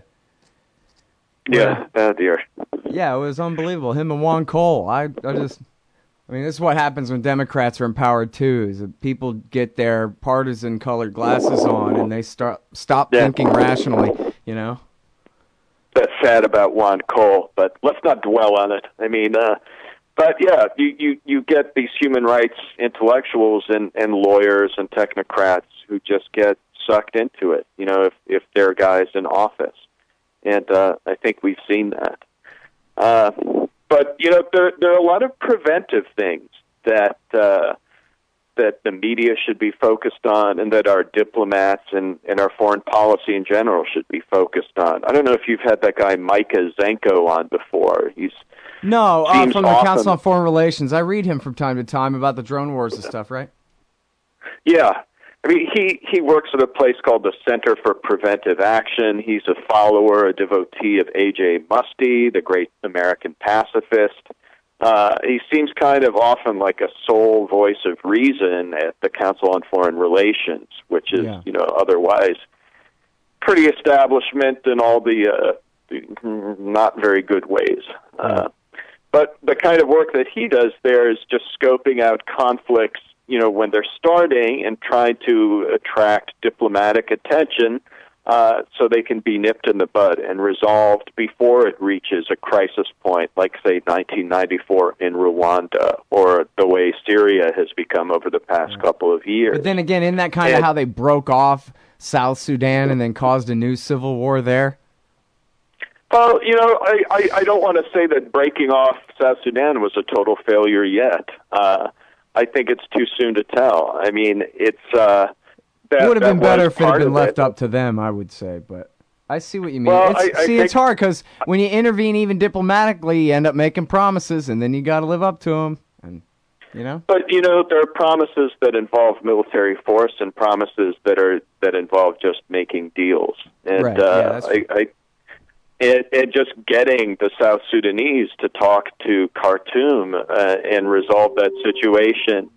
being- Yeah, oh dear. Yeah, it was unbelievable. Him and Juan Cole. I, I just, I mean, this is what happens when Democrats are empowered too. Is that people get their partisan-colored glasses on and they start stop Yeah. thinking rationally. You know. That's sad about Juan Cole, but let's not dwell on it. I mean, uh, but yeah, you, you, you get these human rights intellectuals and, and lawyers and technocrats who just get sucked into it, you know, if, if they're guys in office. And uh, I think we've seen that. Uh, but, you know, there, there are a lot of preventive things that uh, that the media should be focused on, and that our diplomats and, and our foreign policy in general should be focused on. I don't know if you've had that guy Micah Zenko on before. He's No, uh, seems from the often- Council on Foreign Relations. I read him from time to time about the drone wars and stuff, right? Yeah. I mean, he, he works at a place called the Center for Preventive Action. He's a follower, a devotee of A J Muste, the great American pacifist. Uh, he seems kind of often like a sole voice of reason at the Council on Foreign Relations, which is, Yeah. you know, otherwise pretty establishment in all the, uh, the not very good ways. Uh, but the kind of work that he does there is just scoping out conflicts, you know, when they're starting and trying to attract diplomatic attention uh, so they can be nipped in the bud and resolved before it reaches a crisis point, like, say, nineteen ninety-four in Rwanda, or the way Syria has become over the past Yeah. couple of years. But then again, isn't that kind of And- how they broke off South Sudan and then caused a new civil war there? Well, you know, I, I, I don't want to say that breaking off South Sudan was a total failure yet. Uh, I think it's too soon to tell. I mean, it's... Uh, that, It would have that been better was if it had part been of left it. up to them, I would say, but I see what you mean. Well, it's, I- I see, it's think- hard because when you intervene even diplomatically, you end up making promises, and then you got to live up to them, and you know. But you know, there are promises that involve military force and promises that are that involve just making deals. And Right, yeah, uh, that's I, I and, and just getting the South Sudanese to talk to Khartoum uh, and resolve that situation.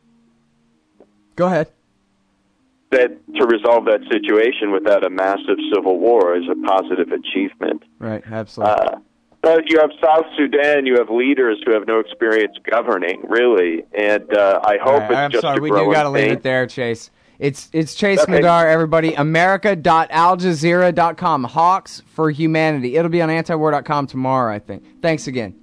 Go ahead. That to resolve that situation without a massive civil war is a positive achievement. Right, absolutely. Uh, but you have South Sudan, you have leaders who have no experience governing, really, and uh, I All hope right, it's I'm just sorry, a we growing do got to leave pain. it there, Chase. It's it's Chase Okay. Madar, everybody. America dot al jazeera dot com. Hawks for Humanity. It'll be on antiwar dot com tomorrow, I think. Thanks again.